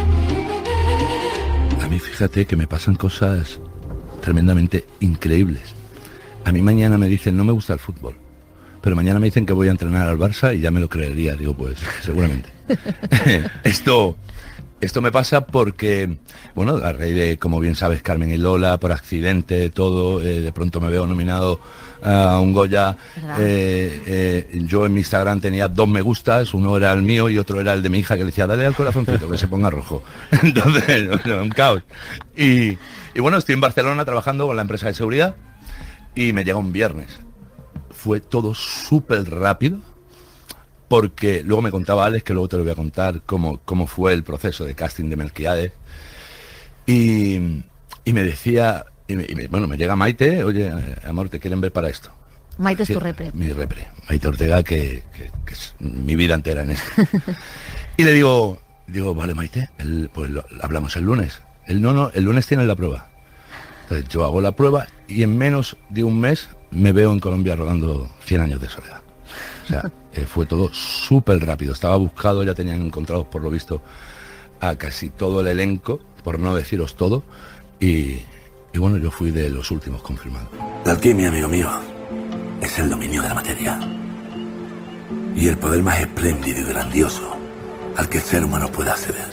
A mí fíjate que me pasan cosas tremendamente increíbles. A mí mañana me dicen, no me gusta el fútbol, pero mañana me dicen que voy a entrenar al Barça y ya me lo creería. Digo, pues seguramente. esto, esto me pasa porque, bueno, a raíz de, como bien sabes, Carmen y Lola, por accidente, todo, eh, de pronto me veo nominado a un Goya. Eh, eh, yo en mi Instagram tenía dos me gustas, uno era el mío y otro era el de mi hija, que le decía, dale al corazoncito que se ponga rojo. Entonces, un caos. Y Y bueno, estoy en Barcelona trabajando con la empresa de seguridad y me llega un viernes. Fue todo súper rápido, porque luego me contaba Alex, que luego te lo voy a contar, cómo, cómo fue el proceso de casting de Melquiades. Y, y me decía, y me, y me, bueno, me llega Maite, oye, amor, te quieren ver para esto. Maite es sí, tu repre. Mi repre, Maite Ortega, que, que, que es mi vida entera en esto. Y le digo, digo, vale, Maite, el, pues lo, hablamos el lunes. El no, no, el lunes tienen la prueba. Entonces yo hago la prueba y en menos de un mes me veo en Colombia rodando cien años de soledad. O sea, eh, fue todo súper rápido. Estaba buscado, ya tenían encontrados por lo visto a casi todo el elenco, por no deciros todo, y, y bueno, yo fui de los últimos confirmados. La alquimia, amigo mío, es el dominio de la materia. Y el poder más espléndido y grandioso al que el ser humano puede acceder.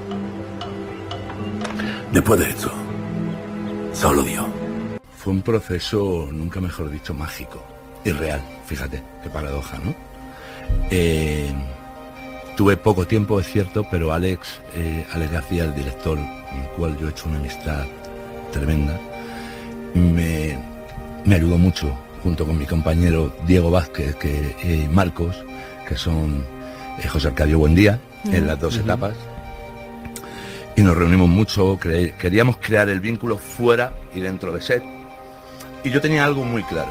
Después de esto, solo Dios. Fue un proceso, nunca mejor dicho, mágico y real. Fíjate, qué paradoja, ¿no? Eh, tuve poco tiempo, es cierto, pero Alex, eh, Alex García, el director, con el cual yo he hecho una amistad tremenda, me, me ayudó mucho, junto con mi compañero Diego Vázquez que, y Marcos, que son eh, José Arcadio Buendía, uh-huh. en las dos uh-huh. etapas. Y nos reunimos mucho, cre- queríamos crear el vínculo fuera y dentro de set. Y yo tenía algo muy claro.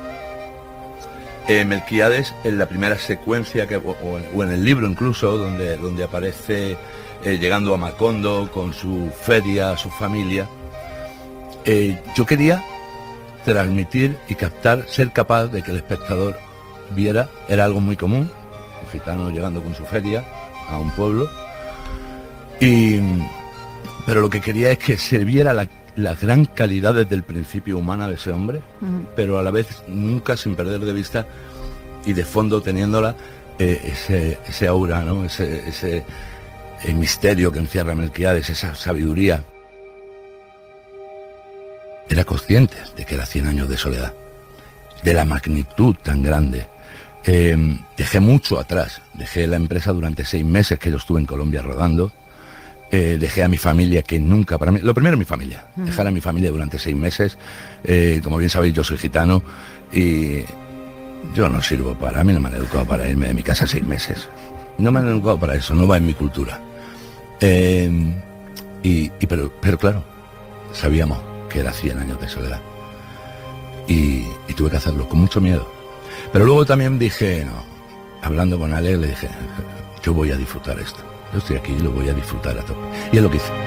Eh, Melquíades, en la primera secuencia, que, o, o en el libro incluso, donde, donde aparece eh, llegando a Macondo con su feria, su familia, eh, yo quería transmitir y captar, ser capaz de que el espectador viera, era algo muy común, un gitano llegando con su feria a un pueblo, y, pero lo que quería es que se viera la, la gran calidad desde el principio humana de ese hombre, uh-huh. pero a la vez nunca sin perder de vista y de fondo teniéndola eh, ese, ese aura, ¿no? ese, ese el misterio que encierra Melquíades, esa sabiduría. Era consciente de que era cien años de soledad, de la magnitud tan grande. Eh, dejé mucho atrás, dejé la empresa durante seis meses que yo estuve en Colombia rodando. Eh, dejé a mi familia, que nunca, para mí, lo primero mi familia, uh-huh. dejar a mi familia durante seis meses, eh, como bien sabéis yo soy gitano y yo no sirvo para, a mí no me han educado para irme de mi casa seis meses, no me han educado para eso, no va en mi cultura, eh, y, y pero, pero claro, sabíamos que era cien años de soledad y, y tuve que hacerlo con mucho miedo, pero luego también dije, no, hablando con Ale, le dije, yo voy a disfrutar esto. Yo estoy aquí y lo voy a disfrutar a tope. Y es lo que hice.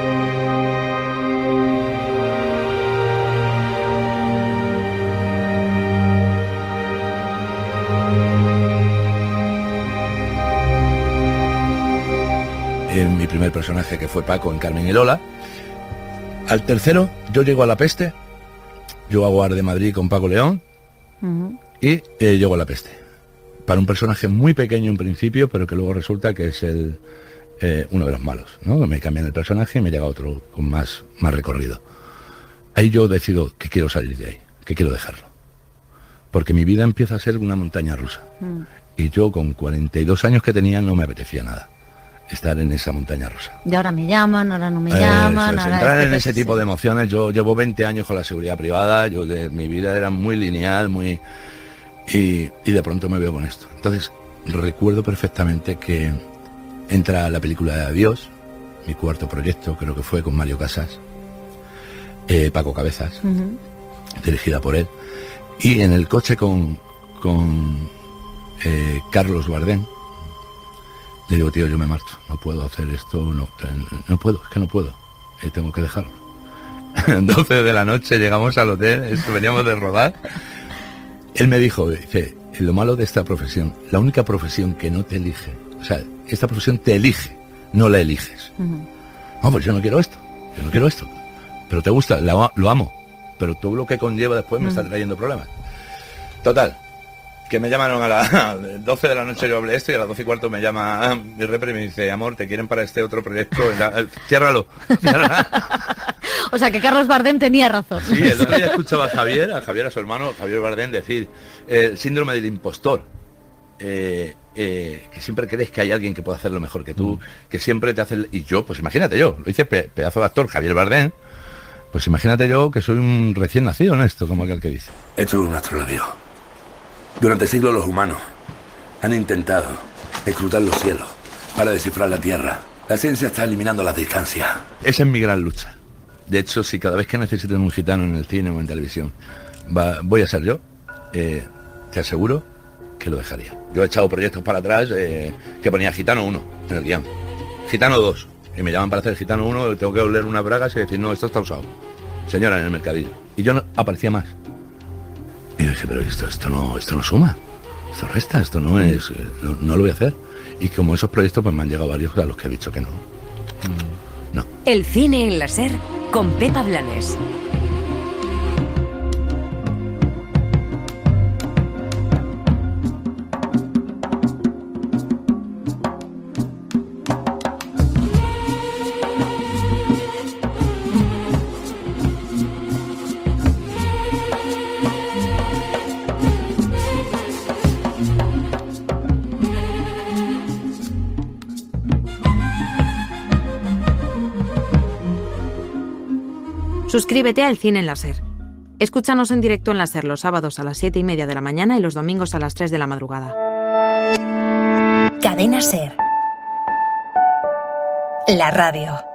En mi primer personaje, que fue Paco en Carmen y Lola. Al tercero, yo llego a La Peste. Yo hago Ar de Madrid con Paco León. Uh-huh. Y eh, llego a La Peste. Para un personaje muy pequeño en principio, pero que luego resulta que es el eh, uno de los malos, ¿no? Me cambian el personaje y me llega otro con más, más recorrido. Ahí yo decido que quiero salir de ahí, que quiero dejarlo. Porque mi vida empieza a ser una montaña rusa. Mm. Y yo con cuarenta y dos años que tenía no me apetecía nada estar en esa montaña rusa. Y ahora me llaman, ahora no me eh, llaman. Ahora entrar en ese tipo de emociones, yo llevo veinte años con la seguridad privada, yo de, mi vida era muy lineal, muy... Y, y de pronto me veo con esto. Entonces, recuerdo perfectamente que entra la película de Adiós, mi cuarto proyecto, creo que fue con Mario Casas, eh, Paco Cabezas, uh-huh. dirigida por él, y en el coche con, con eh, Carlos Bardem, le digo, tío, yo me marcho, no puedo hacer esto, no, no puedo, es que no puedo, eh, tengo que dejarlo. doce de la noche llegamos al hotel, esto, veníamos de rodar. Él me dijo, dice, lo malo de esta profesión, la única profesión que no te elige, o sea, esta profesión te elige, no la eliges. Uh-huh. No, pues yo no quiero esto, yo no quiero esto, pero te gusta, la, lo amo, pero todo lo que conlleva después uh-huh. me está trayendo problemas. Total, que me llamaron a las doce de la noche, yo hablé esto, y a las doce y cuarto me llama mi repre y me dice, amor, te quieren para este otro proyecto, la, ciérralo. O sea, que Carlos Bardem tenía razón. Sí, el otro día escuchaba a Javier, a Javier, a su hermano, Javier Bardem, decir eh, el síndrome del impostor. Eh, eh, que siempre crees que hay alguien que puede hacerlo mejor que tú, mm. que siempre te hace... El... Y yo, pues imagínate yo, lo hice pe pedazo de actor, Javier Bardem, pues imagínate yo que soy un recién nacido en esto, como aquel que dice. Esto es un astrolabio. Durante siglos los humanos han intentado escrutar los cielos para descifrar la Tierra. La ciencia está eliminando las distancias. Esa es mi gran lucha. De hecho, si cada vez que necesiten un gitano en el cine o en televisión va, voy a ser yo, eh, te aseguro que lo dejaría. Yo he echado proyectos para atrás eh, que ponía Gitano uno en el guión, Gitano dos, y me llaman para hacer Gitano uno, tengo que oler unas bragas y decir, no, esto está usado, señora, en el mercadillo. Y yo no, aparecía más. Y dije, pero esto, esto, no, esto no suma, esto resta, esto no es, no, no lo voy a hacer. Y como esos proyectos pues me han llegado varios a los que he dicho que no. No. El cine en la SER con Pepa Blanes. Suscríbete al Cine en la SER. Escúchanos en directo en la SER los sábados a las siete y media de la mañana y los domingos a las tres de la madrugada. Cadena SER. La radio.